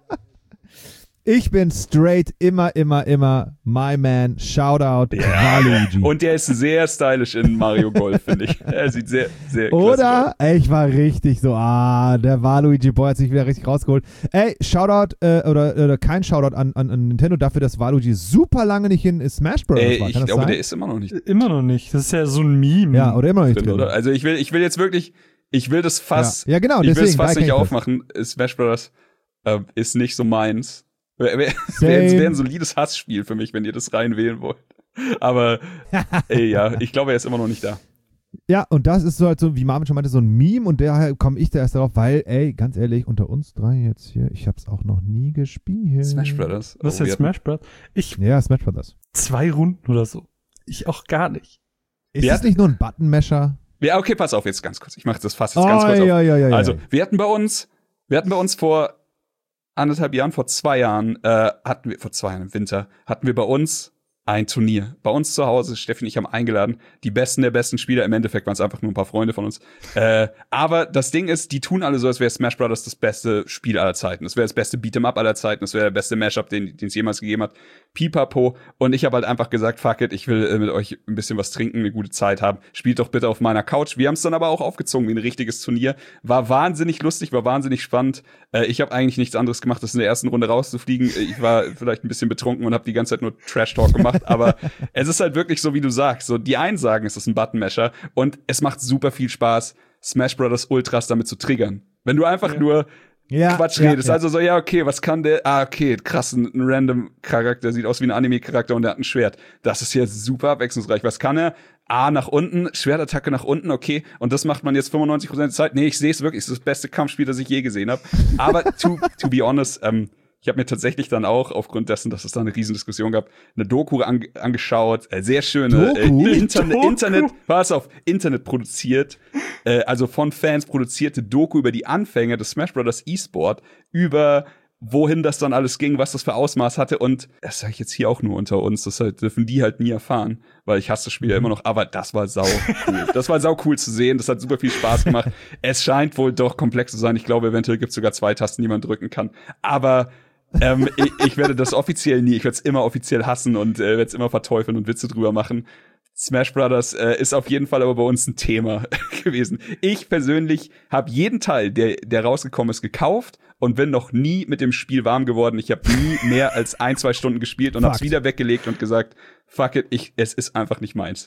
Ich bin straight immer, immer, immer my man. Shoutout Waluigi. Und der ist sehr stylisch in Mario Golf, finde ich. Er sieht sehr, sehr Oder? Ey, ich war richtig so, ah, der Waluigi Boy hat sich wieder richtig rausgeholt. Ey, Shoutout, äh, oder, oder kein Shoutout an, an, an Nintendo dafür, dass Waluigi super lange nicht in Smash Bros. Ey, war. Kann ich glaube, sein? der ist immer noch nicht. Immer noch nicht. Das ist ja so ein Meme. Ja, oder immer noch nicht drin, drin. oder? Also ich will, ich will jetzt wirklich, ich will das Fass, ja. ja, genau, ich will deswegen, das Fass nicht das. aufmachen. Smash Bros. Äh, ist nicht so meins. Wäre wär, wär ein solides Hassspiel für mich, wenn ihr das reinwählen wollt. Aber ey, ja, ich glaube, er ist immer noch nicht da. Ja, und das ist so halt so, wie Marvin schon meinte, so ein Meme und daher komme ich da erst darauf, weil, ey, ganz ehrlich, unter uns drei jetzt hier, ich hab's auch noch nie gespielt. Smash Brothers. Was ist Oh, jetzt Smash Brothers? Ich, ja, Smash Brothers. Zwei Runden oder so. Ich auch gar nicht. Ist wir das nicht nur ein Button-Masher? Ja, okay, pass auf, jetzt ganz kurz. Ich mache das Fass jetzt oh, ganz kurz ja, auf. Ja, ja, also, ja. wir hatten bei uns, wir hatten bei uns vor anderthalb Jahren, vor zwei Jahren, äh, hatten wir, vor zwei Jahren im Winter, hatten wir bei uns ein Turnier. Bei uns zu Hause, Steffi und ich haben eingeladen, die besten der besten Spieler. Im Endeffekt waren es einfach nur ein paar Freunde von uns. Äh, aber das Ding ist, die tun alle so, als wäre Smash Brothers das beste Spiel aller Zeiten. Das wäre das beste Beat'em-up aller Zeiten. Das wäre der beste Mashup, den es jemals gegeben hat. Pipapo. Und ich habe halt einfach gesagt, fuck it, ich will äh, mit euch ein bisschen was trinken, eine gute Zeit haben. Spielt doch bitte auf meiner Couch. Wir haben es dann aber auch aufgezogen wie ein richtiges Turnier. War wahnsinnig lustig, war wahnsinnig spannend. Äh, ich habe eigentlich nichts anderes gemacht, als in der ersten Runde rauszufliegen. Ich war vielleicht ein bisschen betrunken und habe die ganze Zeit nur Trash-Talk gemacht. Aber es ist halt wirklich so, wie du sagst. So, die einen sagen, es ist ein Button-Masher und es macht super viel Spaß, Smash Brothers Ultras damit zu triggern. Wenn du einfach ja. nur ja, Quatsch ja, redest. Ja. Also so, ja, okay, was kann der? Ah, okay, krass, ein, ein random Charakter, sieht aus wie ein Anime-Charakter und der hat ein Schwert. Das ist jetzt super abwechslungsreich. Was kann er? A, nach unten, Schwertattacke nach unten, okay. Und das macht man jetzt fünfundneunzig Prozent der Zeit. Nee, ich sehe es wirklich, es ist das beste Kampfspiel, das ich je gesehen habe. Aber to, to be honest, ähm, ich habe mir tatsächlich dann auch, aufgrund dessen, dass es da eine Riesendiskussion gab, eine Doku an, angeschaut. Äh, sehr schöne äh, Internet, Doku? Internet, pass auf, Internet produziert, äh, also von Fans produzierte Doku über die Anfänge des Smash Brothers E-Sport, über wohin das dann alles ging, was das für Ausmaß hatte. Und das sage ich jetzt hier auch nur unter uns, das halt, dürfen die halt nie erfahren, weil ich hasse das Spiel ja immer noch. Aber das war sau cool. Das war sau cool zu sehen. Das hat super viel Spaß gemacht. Es scheint wohl doch komplex zu sein. Ich glaube, eventuell gibt es sogar zwei Tasten, die man drücken kann. Aber ähm, ich, ich werde das offiziell nie, ich werde es immer offiziell hassen und äh, werde es immer verteufeln und Witze drüber machen. Smash Brothers äh, ist auf jeden Fall aber bei uns ein Thema gewesen. Ich persönlich habe jeden Teil, der, der rausgekommen ist, gekauft und bin noch nie mit dem Spiel warm geworden. Ich habe nie mehr als ein, zwei Stunden gespielt und habe es wieder weggelegt und gesagt, fuck it, ich, es ist einfach nicht meins.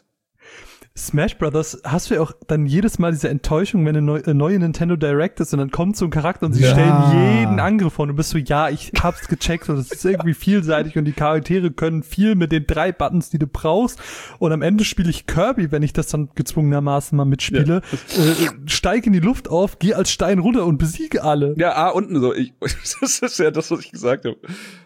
Smash Brothers, hast du ja auch dann jedes Mal diese Enttäuschung, wenn eine neu, äh, neue Nintendo Direct ist und dann kommt so ein Charakter und sie ja. stellen jeden Angriff vor und du bist so, ja, ich hab's gecheckt und es ist irgendwie vielseitig und die Charaktere können viel mit den drei Buttons, die du brauchst und am Ende spiele ich Kirby, wenn ich das dann gezwungenermaßen mal mitspiele, ja. äh, steig in die Luft auf, geh als Stein runter und besiege alle. Ja, ah, unten so, ich, das ist ja das, was ich gesagt habe.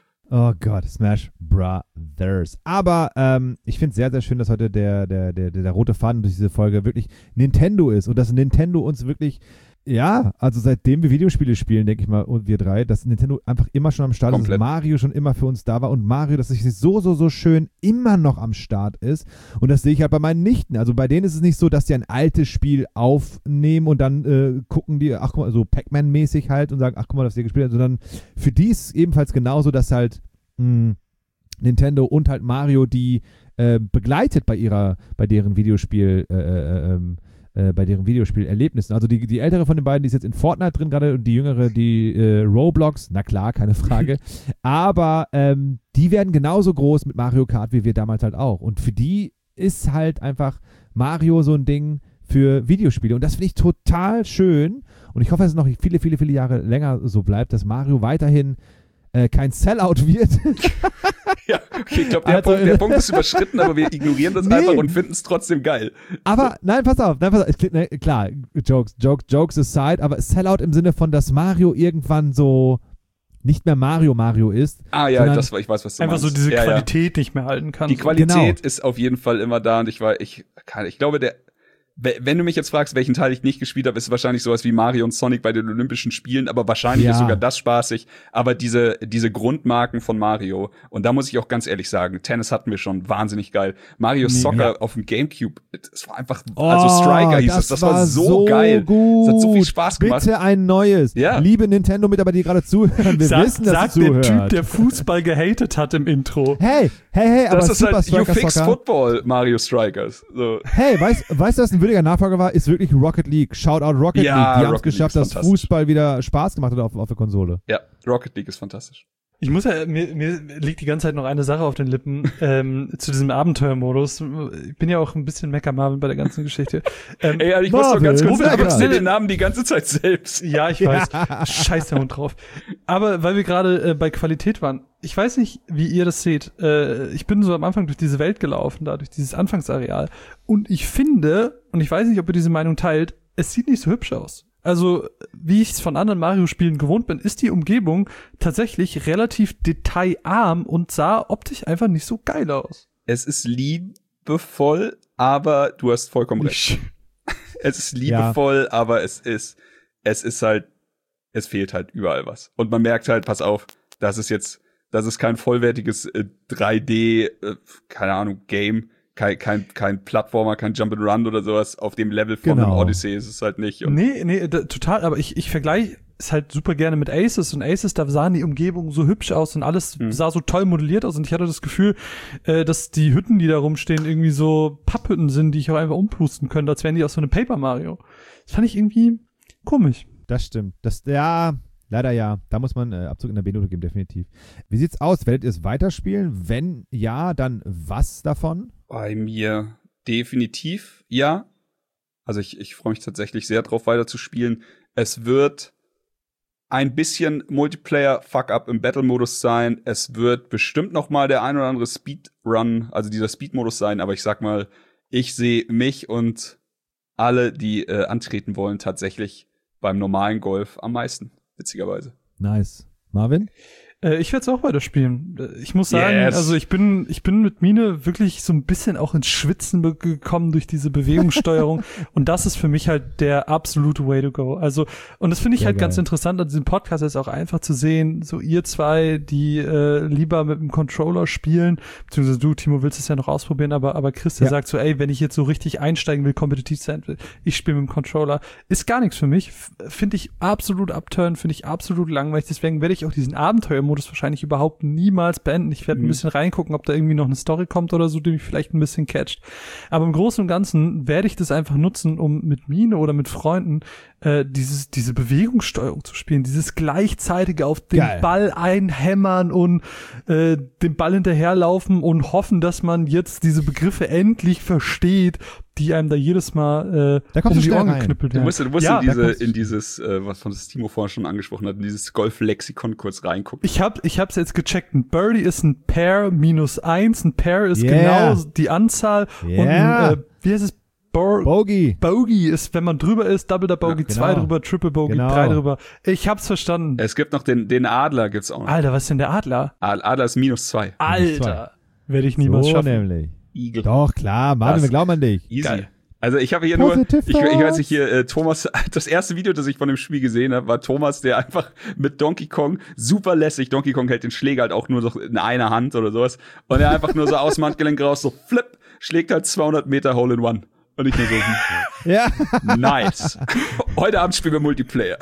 Oh Gott, Smash Brothers. Aber ähm, ich finde es sehr, sehr schön, dass heute der, der, der, der rote Faden durch diese Folge wirklich Nintendo ist und dass Nintendo uns wirklich, ja, also seitdem wir Videospiele spielen, denke ich mal, und wir drei, dass Nintendo einfach immer schon am Start ist, dass Mario schon immer für uns da war und Mario, dass es so, so, so schön immer noch am Start ist. Und das sehe ich halt bei meinen Nichten. Also bei denen ist es nicht so, dass die ein altes Spiel aufnehmen und dann äh, gucken die, ach guck mal, so Pac-Man-mäßig halt und sagen, ach guck mal, was ihr gespielt habt, sondern für die ist ebenfalls genauso, dass halt mh, Nintendo und halt Mario die äh, begleitet bei ihrer, bei deren Videospiel, äh, äh, ähm, Äh, bei deren Videospielerlebnissen. Also die, die ältere von den beiden, die ist jetzt in Fortnite drin gerade und die jüngere, die äh, Roblox, na klar, keine Frage. Aber ähm, die werden genauso groß mit Mario Kart wie wir damals halt auch. Und für die ist halt einfach Mario so ein Ding für Videospiele. Und das finde ich total schön. Und ich hoffe, dass es noch viele, viele, viele Jahre länger so bleibt, dass Mario weiterhin äh, kein Sellout wird. Ja, okay, ich glaube, der, also, Punkt, der Punkt ist überschritten, aber wir ignorieren das nee. einfach und finden es trotzdem geil. Aber, nein, pass auf, nein, pass auf. Ne, klar, Jokes, Jokes, Jokes aside, aber Sellout im Sinne von, dass Mario irgendwann so nicht mehr Mario Mario ist. Ah ja, das war, ich weiß, was du einfach meinst. so diese ja, Qualität ja. nicht mehr halten kann. Die Qualität genau. ist auf jeden Fall immer da und ich war, ich, ich glaube, der wenn du mich jetzt fragst, welchen Teil ich nicht gespielt habe, ist es wahrscheinlich sowas wie Mario und Sonic bei den Olympischen Spielen, aber wahrscheinlich Ja. ist sogar das spaßig. Aber diese, diese Grundmarken von Mario, und da muss ich auch ganz ehrlich sagen, Tennis hatten wir schon wahnsinnig geil. Mario Nee, Soccer ja. auf dem Gamecube, das war einfach, Oh, also Striker hieß es, das war so, geil. Gut. Das hat so viel Spaß gemacht. Bitte ein neues. Ja. Liebe Nintendo-Mitarbeiter, die gerade zuhören, wir Sag, wissen, dass sagt ihr der zuhört. Typ, der Fußball gehatet hat im Intro. Hey, hey, hey, aber Das ist Super halt, you Striker fix Soccer. Football, Mario Strikers. So. Hey, weißt du, weißt, was ein würdiger Nachfolger war? Ist wirklich Rocket League. Shoutout Rocket Ja, League. Die haben es Rocket geschafft, League dass ist fantastisch. Fußball wieder Spaß gemacht hat auf, auf der Konsole. Ja, Rocket League ist fantastisch. Ich muss ja, mir, mir liegt die ganze Zeit noch eine Sache auf den Lippen, ähm, zu diesem Abenteuermodus. Ich bin ja auch ein bisschen Mecker-Marvin bei der ganzen Geschichte. Ähm, Ey, also ich muss doch Marvin, ganz kurz, wo du wir gibst dir gerade- den Namen die ganze Zeit selbst. Ja, ich weiß. Scheiß der Hund drauf. Aber weil wir gerade äh, bei Qualität waren, ich weiß nicht, wie ihr das seht. Äh, ich bin so am Anfang durch diese Welt gelaufen, da durch dieses Anfangsareal. Und ich finde, und ich weiß nicht, ob ihr diese Meinung teilt, es sieht nicht so hübsch aus. Also, wie ich es von anderen Mario-Spielen gewohnt bin, ist die Umgebung tatsächlich relativ detailarm und sah optisch einfach nicht so geil aus. Es ist liebevoll, aber du hast vollkommen recht. Es ist liebevoll, ja. aber es ist, es ist halt, es fehlt halt überall was. Und man merkt halt, pass auf, das ist jetzt, das ist kein vollwertiges äh, drei D, äh, keine Ahnung, Game, kein, kein, kein Plattformer, kein Jump'n'Run oder sowas. Auf dem Level von Genau. einem Odyssey ist es halt nicht. Und nee, nee, da, total, aber ich, ich vergleiche es halt super gerne mit Aces und Aces, da sahen die Umgebungen so hübsch aus und alles Mhm. sah so toll modelliert aus und ich hatte das Gefühl, äh, dass die Hütten, die da rumstehen, irgendwie so Papphütten sind, die ich auch einfach umpusten könnte, als wären die aus so einem Paper Mario. Das fand ich irgendwie komisch. Das stimmt. Das, ja, leider ja. Da muss man äh, Abzug in der B-Note geben, definitiv. Wie sieht's aus? Werdet ihr es weiterspielen? Wenn ja, dann was davon? bei mir definitiv ja. Also ich, ich freue mich tatsächlich sehr drauf, weiter zu spielen. Es wird ein bisschen Multiplayer-Fuck-up im Battle-Modus sein. Es wird bestimmt noch mal der ein oder andere Speedrun, also dieser Speed-Modus sein. Aber ich sag mal, ich sehe mich und alle, die äh, antreten wollen, tatsächlich beim normalen Golf am meisten, witzigerweise. Nice. Marvin? Äh, ich werde es auch weiterspielen. Äh, Ich muss sagen, Yes. also ich bin, ich bin mit Mine wirklich so ein bisschen auch ins Schwitzen be- gekommen durch diese Bewegungssteuerung. Und das ist für mich halt der absolute Way to go. Also, und das finde ich Sehr halt ganz geil. interessant an diesem Podcast ist auch einfach zu sehen, so ihr zwei, die äh, lieber mit dem Controller spielen, beziehungsweise du, Timo, willst es ja noch ausprobieren, aber, aber Chris, der Ja. sagt so, ey, wenn ich jetzt so richtig einsteigen will, kompetitiv sein will, ich spiele mit dem Controller, ist gar nichts für mich. F- Finde ich absolut abturn, finde ich absolut langweilig. Deswegen werde ich auch diesen Abenteuermodus wahrscheinlich überhaupt niemals beenden. Ich werde ein Mhm. bisschen reingucken, ob da irgendwie noch eine Story kommt oder so, die mich vielleicht ein bisschen catcht. Aber im Großen und Ganzen werde ich das einfach nutzen, um mit Mine oder mit Freunden äh, dieses diese Bewegungssteuerung zu spielen, dieses gleichzeitige auf den Geil. Ball einhämmern und äh, den Ball hinterherlaufen und hoffen, dass man jetzt diese Begriffe endlich versteht, die einem da jedes Mal äh, Da kommst um du die schnell Ohren rein. geknüppelt Du werden. musst, du musst Ja, in, da diese, kommst- in dieses, äh, was von das Timo vorhin schon angesprochen hat, in dieses Golf-Lexikon kurz reingucken. Ich hab, ich hab's jetzt gecheckt. Ein Birdie ist ein Pair minus eins. Ein Pair ist Yeah. genau die Anzahl. Yeah. Und ein, äh, wie heißt es? Bo- Bogey. Bogey ist, wenn man drüber ist, Double der Bogey, Ja, genau. zwei drüber, Triple Bogey, Genau. drei drüber. Ich hab's verstanden. Es gibt noch den, den Adler, gibt's auch noch. Alter, was ist denn der Adler? Ad- Adler ist minus zwei. Alter. Werde ich niemals So schaffen. nämlich. Igel. Doch, klar. Marvin, Das- wir glauben an dich. Easy. Geil. Also ich habe hier nur, ich, Positive ich als Thoughts. ich hier äh, Thomas, das erste Video, das ich von dem Spiel gesehen habe, war Thomas, der einfach mit Donkey Kong super lässig, Donkey Kong hält den Schläger halt auch nur so in einer Hand oder sowas und er einfach nur so aus dem Handgelenk raus, so flip, schlägt halt zweihundert Meter Hole in One. Und ich nur so, hm, Ja. nice. Heute Abend spielen wir Multiplayer.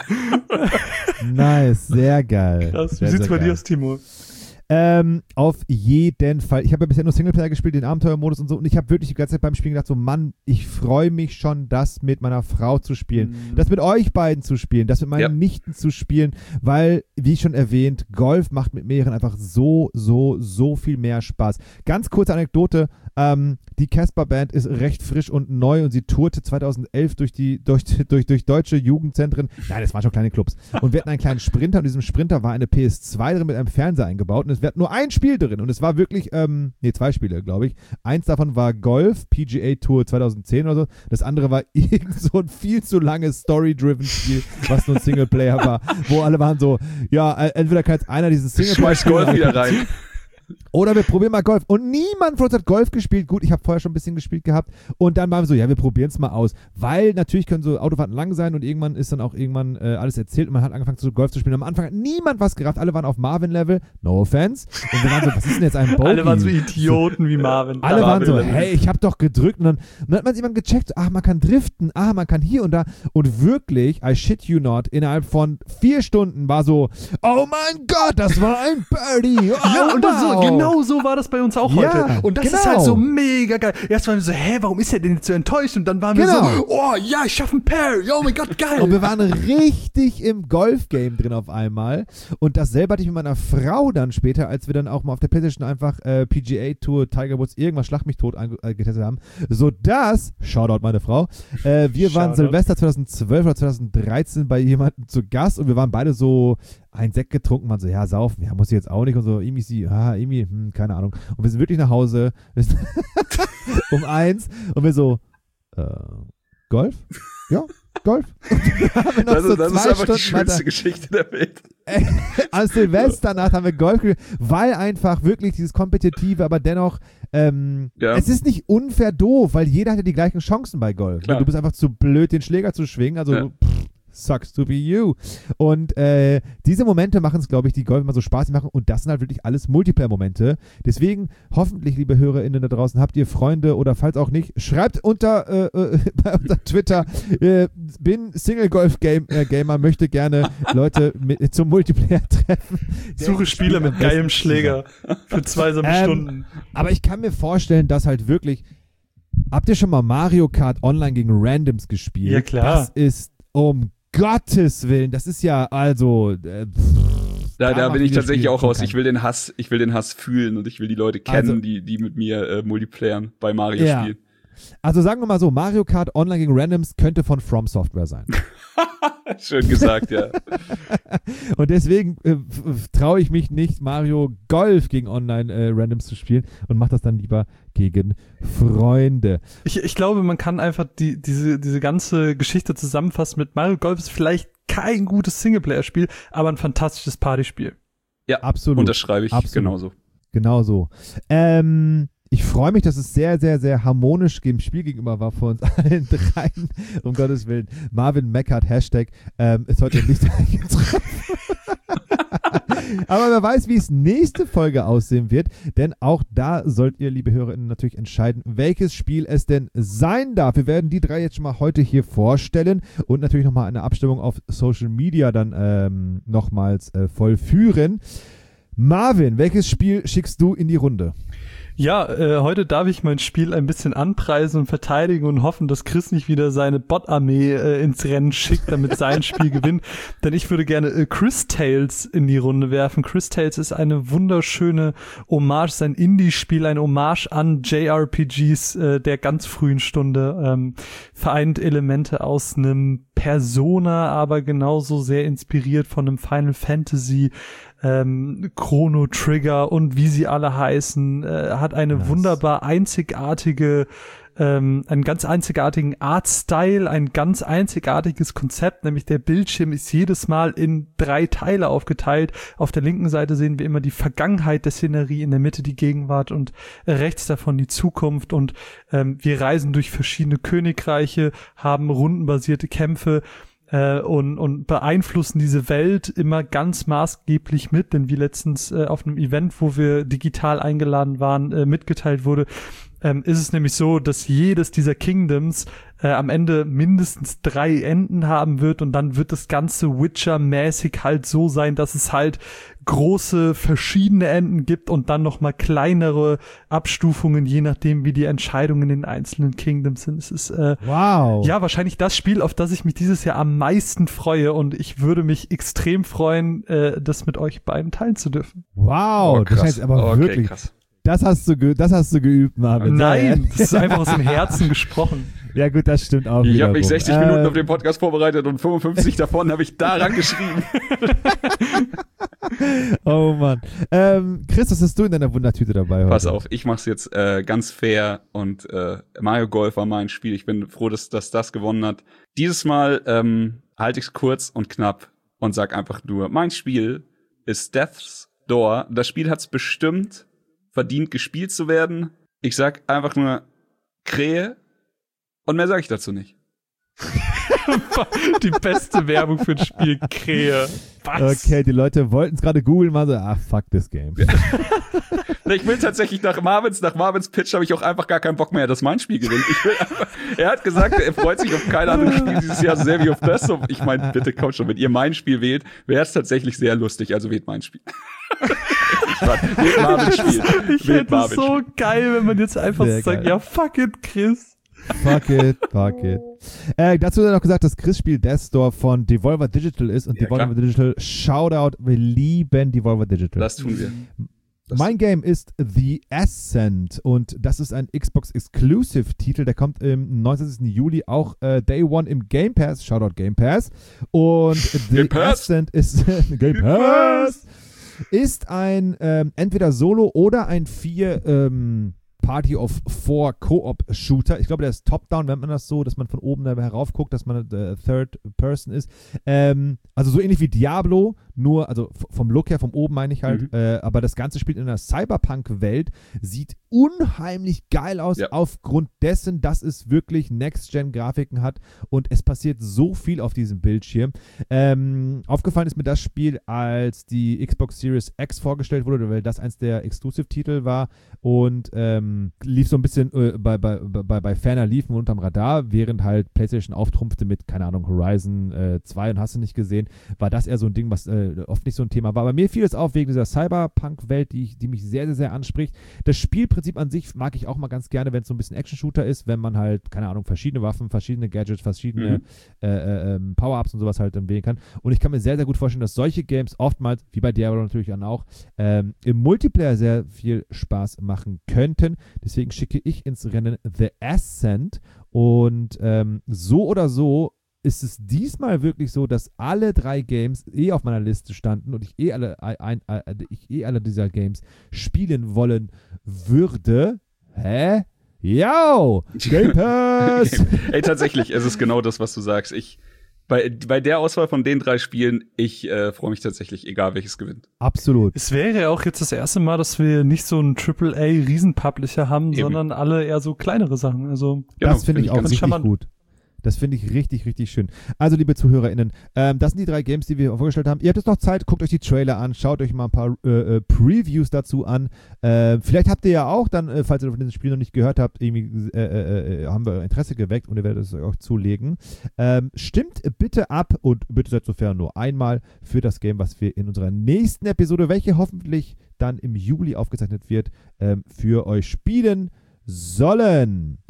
Nice. Sehr geil. Krass. Wie Sehr, sieht's sehr bei dir geil. aus, Timo? Ähm, auf jeden Fall. Ich habe ja bisher nur Singleplayer gespielt, den Abenteuermodus und so. Und ich habe wirklich die ganze Zeit beim Spielen gedacht, so Mann, ich freue mich schon, das mit meiner Frau zu spielen. Mhm. Das mit euch beiden zu spielen, das mit meinen Ja. Nichten zu spielen, weil, wie schon erwähnt, Golf macht mit mehreren einfach so, so, so viel mehr Spaß. Ganz kurze Anekdote, ähm, die Casper Band ist recht frisch und neu und sie tourte zweitausendelf durch die, durch, durch, durch deutsche Jugendzentren. Nein, das waren schon kleine Clubs. Und wir hatten einen kleinen Sprinter und in diesem Sprinter war eine P S zwei drin mit einem Fernseher eingebaut und es wird nur ein Spiel drin und es war wirklich, ähm, nee, zwei Spiele, glaube ich. Eins davon war Golf, P G A Tour zweitausendzehn oder so. Das andere war irgend so ein viel zu langes Story-driven Spiel, was nur ein Singleplayer war, wo alle waren so, ja, äh, entweder kann jetzt einer dieses Singleplayer Schmeiß Golf wieder rein. Oder wir probieren mal Golf. Und niemand von uns hat Golf gespielt. Gut, ich habe vorher schon ein bisschen gespielt gehabt. Und dann waren wir so, ja, wir probieren es mal aus. Weil natürlich können so Autofahrten lang sein und irgendwann ist dann auch irgendwann äh, alles erzählt und man hat angefangen zu Golf zu spielen. Am Anfang hat niemand was gerafft. Alle waren auf Marvin-Level. No offense. Und wir waren so, was ist denn jetzt ein Bogey? Alle waren so Idioten wie Marvin. Alle waren so, Marvin. hey, ich habe doch gedrückt. Und dann, und dann hat man jemand gecheckt, ach, man kann driften, ah, man kann hier und da. Und wirklich, I shit you not, innerhalb von vier Stunden war so, oh mein Gott, das war ein Birdie. Oh, ja, und das wow. so, genau so war das bei uns auch Ja, heute. Und das genau. ist halt so mega geil. Erst waren wir so, hä, warum ist er denn jetzt so enttäuscht? Und dann waren wir Genau. so, oh ja, ich schaffe ein Pair. Oh mein Gott, geil. Und wir waren richtig im Golf-Game drin auf einmal. Und dasselbe hatte ich mit meiner Frau dann später, als wir dann auch mal auf der PlayStation einfach äh, P G A-Tour, Tiger Woods, irgendwas Schlag mich tot ange- äh, getestet haben. Sodass, Shoutout meine Frau, äh, wir waren Shoutout. Silvester zweitausendzwölf oder zweitausenddreizehn bei jemandem zu Gast und wir waren beide so ein Sekt getrunken, waren so, ja, saufen, ja, muss ich jetzt auch nicht und so, irgendwie sie, ah, irgendwie, hm, keine Ahnung. Und wir sind wirklich nach Hause um eins und wir so, äh, Golf? Ja, Golf. Das, so das ist einfach Stunden die schönste Geschichte der Welt. Als Silvesternacht haben wir Golf gespielt, weil einfach wirklich dieses Kompetitive, aber dennoch, ähm, Ja. es ist nicht unfair doof, weil jeder hat ja die gleichen Chancen bei Golf. Klar. Du bist einfach zu blöd, den Schläger zu schwingen, also Ja. pff, sucks to be you. Und äh, diese Momente machen es, glaube ich, die Golf immer so Spaß machen und das sind halt wirklich alles Multiplayer-Momente. Deswegen, hoffentlich, liebe HörerInnen da draußen, habt ihr Freunde oder falls auch nicht, schreibt unter, äh, äh, unter Twitter, äh, bin Single-Golf-Gamer, möchte gerne Leute mit, zum Multiplayer treffen. Suche Spieler mit geilem Schläger für zwei so Ähm, Stunden. Aber ich kann mir vorstellen, dass halt wirklich, habt ihr schon mal Mario Kart Online gegen Randoms gespielt? Ja, klar. Das ist um Gottes Willen, das ist ja also äh, pff, Da, da macht bin ich dieses tatsächlich Spiel auch raus. keinen- Ich will den Hass, ich will den Hass fühlen und ich will die Leute kennen, Also- die, die mit mir äh, Multiplayern bei Mario Ja. spielen. Also sagen wir mal so, Mario Kart Online gegen Randoms könnte von From Software sein. Schön gesagt, ja. Und deswegen äh, traue ich mich nicht, Mario Golf gegen Online äh, Randoms zu spielen und mache das dann lieber gegen Freunde. Ich, ich glaube, man kann einfach die, diese, diese ganze Geschichte zusammenfassen mit Mario Golf ist vielleicht kein gutes Singleplayer-Spiel, aber ein fantastisches Partyspiel. Ja, Absolut. unterschreibe ich Absolut. genauso. Genau so. Ähm, ich freue mich, dass es sehr, sehr, sehr harmonisch dem Spiel gegenüber war von uns allen dreien. Um Gottes Willen. Marvin Meckert, Hashtag, ähm, ist heute nicht eingetroffen. Aber wer weiß, wie es nächste Folge aussehen wird, denn auch da sollt ihr, liebe HörerInnen, natürlich entscheiden, welches Spiel es denn sein darf. Wir werden die drei jetzt schon mal heute hier vorstellen und natürlich nochmal eine Abstimmung auf Social Media dann ähm, nochmals äh, vollführen. Marvin, welches Spiel schickst du in die Runde? Ja, äh, heute darf ich mein Spiel ein bisschen anpreisen und verteidigen und hoffen, dass Chris nicht wieder seine Bot-Armee äh, ins Rennen schickt, damit sein Spiel gewinnt. Denn ich würde gerne äh, Chris Tales in die Runde werfen. Chris Tales ist eine wunderschöne Hommage, sein Indie-Spiel, ein Hommage an J R P Gs äh, der ganz frühen Stunde. Ähm, vereint Elemente aus einem Persona, aber genauso sehr inspiriert von einem Final Fantasy, ähm, Chrono Trigger und wie sie alle heißen, äh, hat eine Nice. wunderbar einzigartige, ähm, einen ganz einzigartigen Artstyle, ein ganz einzigartiges Konzept, nämlich der Bildschirm ist jedes Mal in drei Teile aufgeteilt. Auf der linken Seite sehen wir immer die Vergangenheit der Szenerie, in der Mitte die Gegenwart und rechts davon die Zukunft und ähm, wir reisen durch verschiedene Königreiche, haben rundenbasierte Kämpfe, Äh, und, und beeinflussen diese Welt immer ganz maßgeblich mit, denn wie letztens äh, auf einem Event, wo wir digital eingeladen waren, äh, mitgeteilt wurde, ähm, ist es nämlich so, dass jedes dieser Kingdoms äh, am Ende mindestens drei Enden haben wird und dann wird das Ganze Witcher-mäßig halt so sein, dass es halt große verschiedene Enden gibt und dann nochmal kleinere Abstufungen, je nachdem, wie die Entscheidungen in den einzelnen Kingdoms sind. Es ist äh, Wow. ja wahrscheinlich das Spiel, auf das ich mich dieses Jahr am meisten freue und ich würde mich extrem freuen, äh, das mit euch beiden teilen zu dürfen. Wow, Oh, das heißt aber okay, wirklich, krass. das hast du ge- das hast du geübt, Marvin. Nein, das ist einfach aus dem Herzen gesprochen. Ja gut, das stimmt auch Ich wiederum. habe mich sechzig Äh, Minuten auf den Podcast vorbereitet und fünfundfünfzig davon habe ich daran geschrieben. Oh Mann. Ähm, Chris, was hast du in deiner Wundertüte dabei heute? Pass auf, ich mach's jetzt äh, ganz fair und äh, Mario Golf war mein Spiel. Ich bin froh, dass, dass das gewonnen hat. Dieses Mal ähm, halte ich's kurz und knapp und sag einfach nur, mein Spiel ist Death's Door. Das Spiel hat's bestimmt verdient gespielt zu werden. Ich sag einfach nur Krähe und mehr sage ich dazu nicht. Die beste Werbung für ein Spiel, Krähe. Was? Okay, die Leute wollten es gerade googeln, mal so, ah, fuck this game. Ich will tatsächlich nach Marvins, nach Marvins Pitch habe ich auch einfach gar keinen Bock mehr, dass mein Spiel gewinnt. Ich will einfach, er hat gesagt, er freut sich auf kein anderes Spiel dieses Jahr so sehr wie auf das. Und ich meine, bitte kommt schon, wenn ihr mein Spiel wählt, wäre es tatsächlich sehr lustig. Also wählt mein Spiel. Wählt Marvins Spiel. Ich hätte es so geil, wenn man jetzt einfach Sehr sagt, geil. ja, fuck it, Chris. Fuck it, fuck it. Äh, dazu hat er noch gesagt, dass Chris Spiel Death Store von Devolver Digital ist. Und Ja, Devolver klar. Digital, Shoutout, wir lieben Devolver Digital. Das tun wir. Das Mein Game ist The Ascent und das ist ein Xbox-Exclusive-Titel, der kommt im neunundzwanzigsten Juli auch äh, Day One im Game Pass, Shoutout Game Pass. Und The Game Pass. Ascent ist Game Pass ist ein ähm, entweder Solo oder ein vier ähm, Party of Four Co-op-Shooter. Ich glaube, der ist Top-Down, nennt man das so, dass man von oben da herauf guckt, dass man äh, Third Person ist. Ähm, also so ähnlich wie Diablo, nur, also f- vom Look her, vom oben meine ich halt, Mhm. äh, aber das Ganze spielt in einer Cyberpunk-Welt, sieht unheimlich geil aus, Ja. aufgrund dessen, dass es wirklich Next-Gen-Grafiken hat und es passiert so viel auf diesem Bildschirm. Ähm, aufgefallen ist mir das Spiel, als die Xbox Series X vorgestellt wurde, weil das eins der Exclusive-Titel war und ähm, lief so ein bisschen äh, bei, bei, bei, bei ferner liefen unterm Radar, während halt PlayStation auftrumpfte mit, keine Ahnung, Horizon äh, zwei und hast du nicht gesehen, war das eher so ein Ding, was äh, oft nicht so ein Thema war. Aber mir fiel es auf wegen dieser Cyberpunk-Welt, die, ich, die mich sehr, sehr, sehr anspricht. Das Spielprinzip an sich mag ich auch mal ganz gerne, wenn es so ein bisschen Action-Shooter ist, wenn man halt, keine Ahnung, verschiedene Waffen, verschiedene Gadgets, verschiedene Mhm. äh, äh, ähm, Power-Ups und sowas halt dann wählen kann. Und ich kann mir sehr, sehr gut vorstellen, dass solche Games oftmals, wie bei Diablo natürlich dann auch, ähm, im Multiplayer sehr viel Spaß machen könnten. Deswegen schicke ich ins Rennen The Ascent und ähm, so oder so ist es diesmal wirklich so, dass alle drei Games eh auf meiner Liste standen und ich eh alle, ein, ein, ich eh alle dieser Games spielen wollen würde. Hä? Yo! Game Pass! Ey, tatsächlich, es ist genau das, was du sagst. Ich, bei, bei der Auswahl von den drei Spielen, ich äh, freue mich tatsächlich, egal welches gewinnt. Absolut. Es wäre ja auch jetzt das erste Mal, dass wir nicht so einen Triple A Riesenpublisher haben, Eben. sondern alle eher so kleinere Sachen. Also Genau, Das finde ich find ich auch ganz richtig charmant. gut. Das finde ich richtig, richtig schön. Also, liebe ZuhörerInnen, ähm, das sind die drei Games, die wir vorgestellt haben. Ihr habt jetzt noch Zeit, guckt euch die Trailer an, schaut euch mal ein paar äh, äh, Previews dazu an. Äh, vielleicht habt ihr ja auch dann, äh, falls ihr von diesem Spiel noch nicht gehört habt, irgendwie äh, äh, äh, haben wir Interesse geweckt und ihr werdet es euch auch zulegen. Ähm, stimmt bitte ab und bitte seid sofern nur einmal für das Game, was wir in unserer nächsten Episode, welche hoffentlich dann im Juli aufgezeichnet wird, ähm, für euch spielen sollen.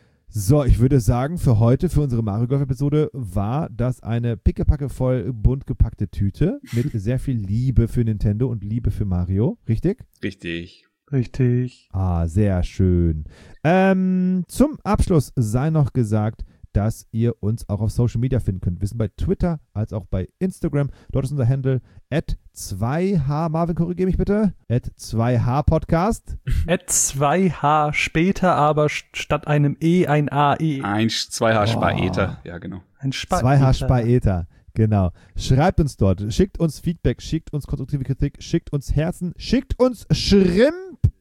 So, ich würde sagen, für heute, für unsere Mario Golf-Episode, war das eine pickepacke voll bunt gepackte Tüte mit sehr viel Liebe für Nintendo und Liebe für Mario. Richtig? Richtig. richtig. Ah, sehr schön. Ähm, zum Abschluss sei noch gesagt, dass ihr uns auch auf Social Media finden könnt. Wir sind bei Twitter als auch bei Instagram. Dort ist unser Handle at zwei H. Marvin, korrigiere mich bitte. at zwei H Podcast. At zwei H später, aber st- statt einem E ein A E. Eins, zwei H Oh. Spaeter. Ja, genau. Ein Spa- zwei H Spaeter. Genau. Schreibt uns dort. Schickt uns Feedback. Schickt uns konstruktive Kritik. Schickt uns Herzen. Schickt uns Shrimp.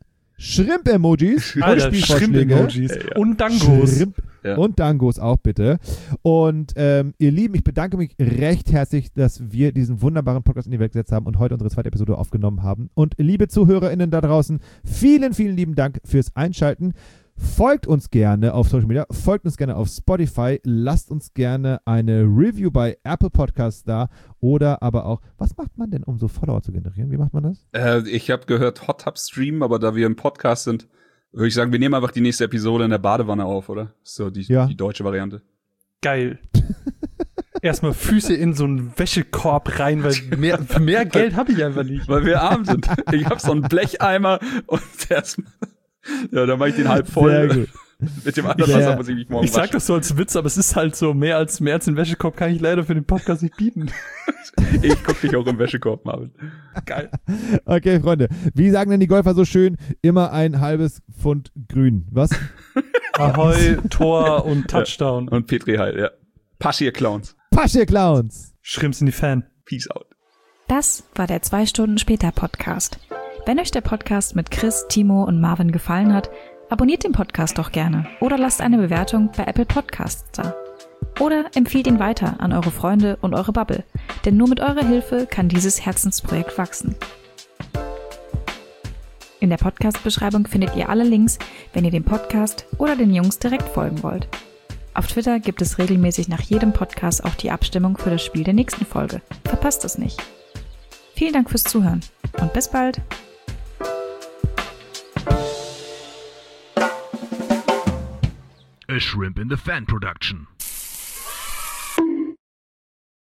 Shrimp-Emojis. und Alter, Spielvorschläge. Shrimp-Emojis. Ja, ja. Und Dangos. Shrimp Ja. und Dangos auch bitte. Und ähm, ihr Lieben, ich bedanke mich recht herzlich, dass wir diesen wunderbaren Podcast in die Welt gesetzt haben und heute unsere zweite Episode aufgenommen haben. Und liebe ZuhörerInnen da draußen, vielen, vielen lieben Dank fürs Einschalten. Folgt uns gerne auf Social Media, folgt uns gerne auf Spotify, lasst uns gerne eine Review bei Apple Podcasts da oder aber auch, was macht man denn, um so Follower zu generieren? Wie macht man das? Äh, ich habe gehört Hot Tub Stream, aber da wir im Podcast sind, würde ich sagen, wir nehmen einfach die nächste Episode in der Badewanne auf, oder? So die, Ja. die deutsche Variante. Geil. Erstmal Füße in so einen Wäschekorb rein, weil mehr, mehr Geld habe ich einfach nicht. Weil wir arm sind. Ich habe so einen Blecheimer und erstmal, ja, dann mache ich den halb voll. Sehr gut. Mit dem anderen Sehr- Wasser muss ich mich morgen Ich sag waschen. das so als Witz, aber es ist halt so, mehr als mehr als den Wäschekorb kann ich leider für den Podcast nicht bieten. Ich guck dich auch im Wäschekorb, Marvin. Geil. Okay, Freunde, wie sagen denn die Golfer so schön? Immer ein halbes Pfund grün. Was? Ahoi, Tor und Touchdown. Und Petri Heil, ja. Pasch, ihr Clowns. Pasch, ihr Clowns! Schrimps in die Fan. Peace out. Das war der zwei Stunden später Podcast. Wenn euch der Podcast mit Chris, Timo und Marvin gefallen hat, abonniert den Podcast doch gerne oder lasst eine Bewertung bei Apple Podcasts da. Oder empfiehlt ihn weiter an eure Freunde und eure Bubble, denn nur mit eurer Hilfe kann dieses Herzensprojekt wachsen. In der Podcast-Beschreibung findet ihr alle Links, wenn ihr dem Podcast oder den Jungs direkt folgen wollt. Auf Twitter gibt es regelmäßig nach jedem Podcast auch die Abstimmung für das Spiel der nächsten Folge. Verpasst es nicht. Vielen Dank fürs Zuhören und bis bald! A Shrimp in the Fan Production.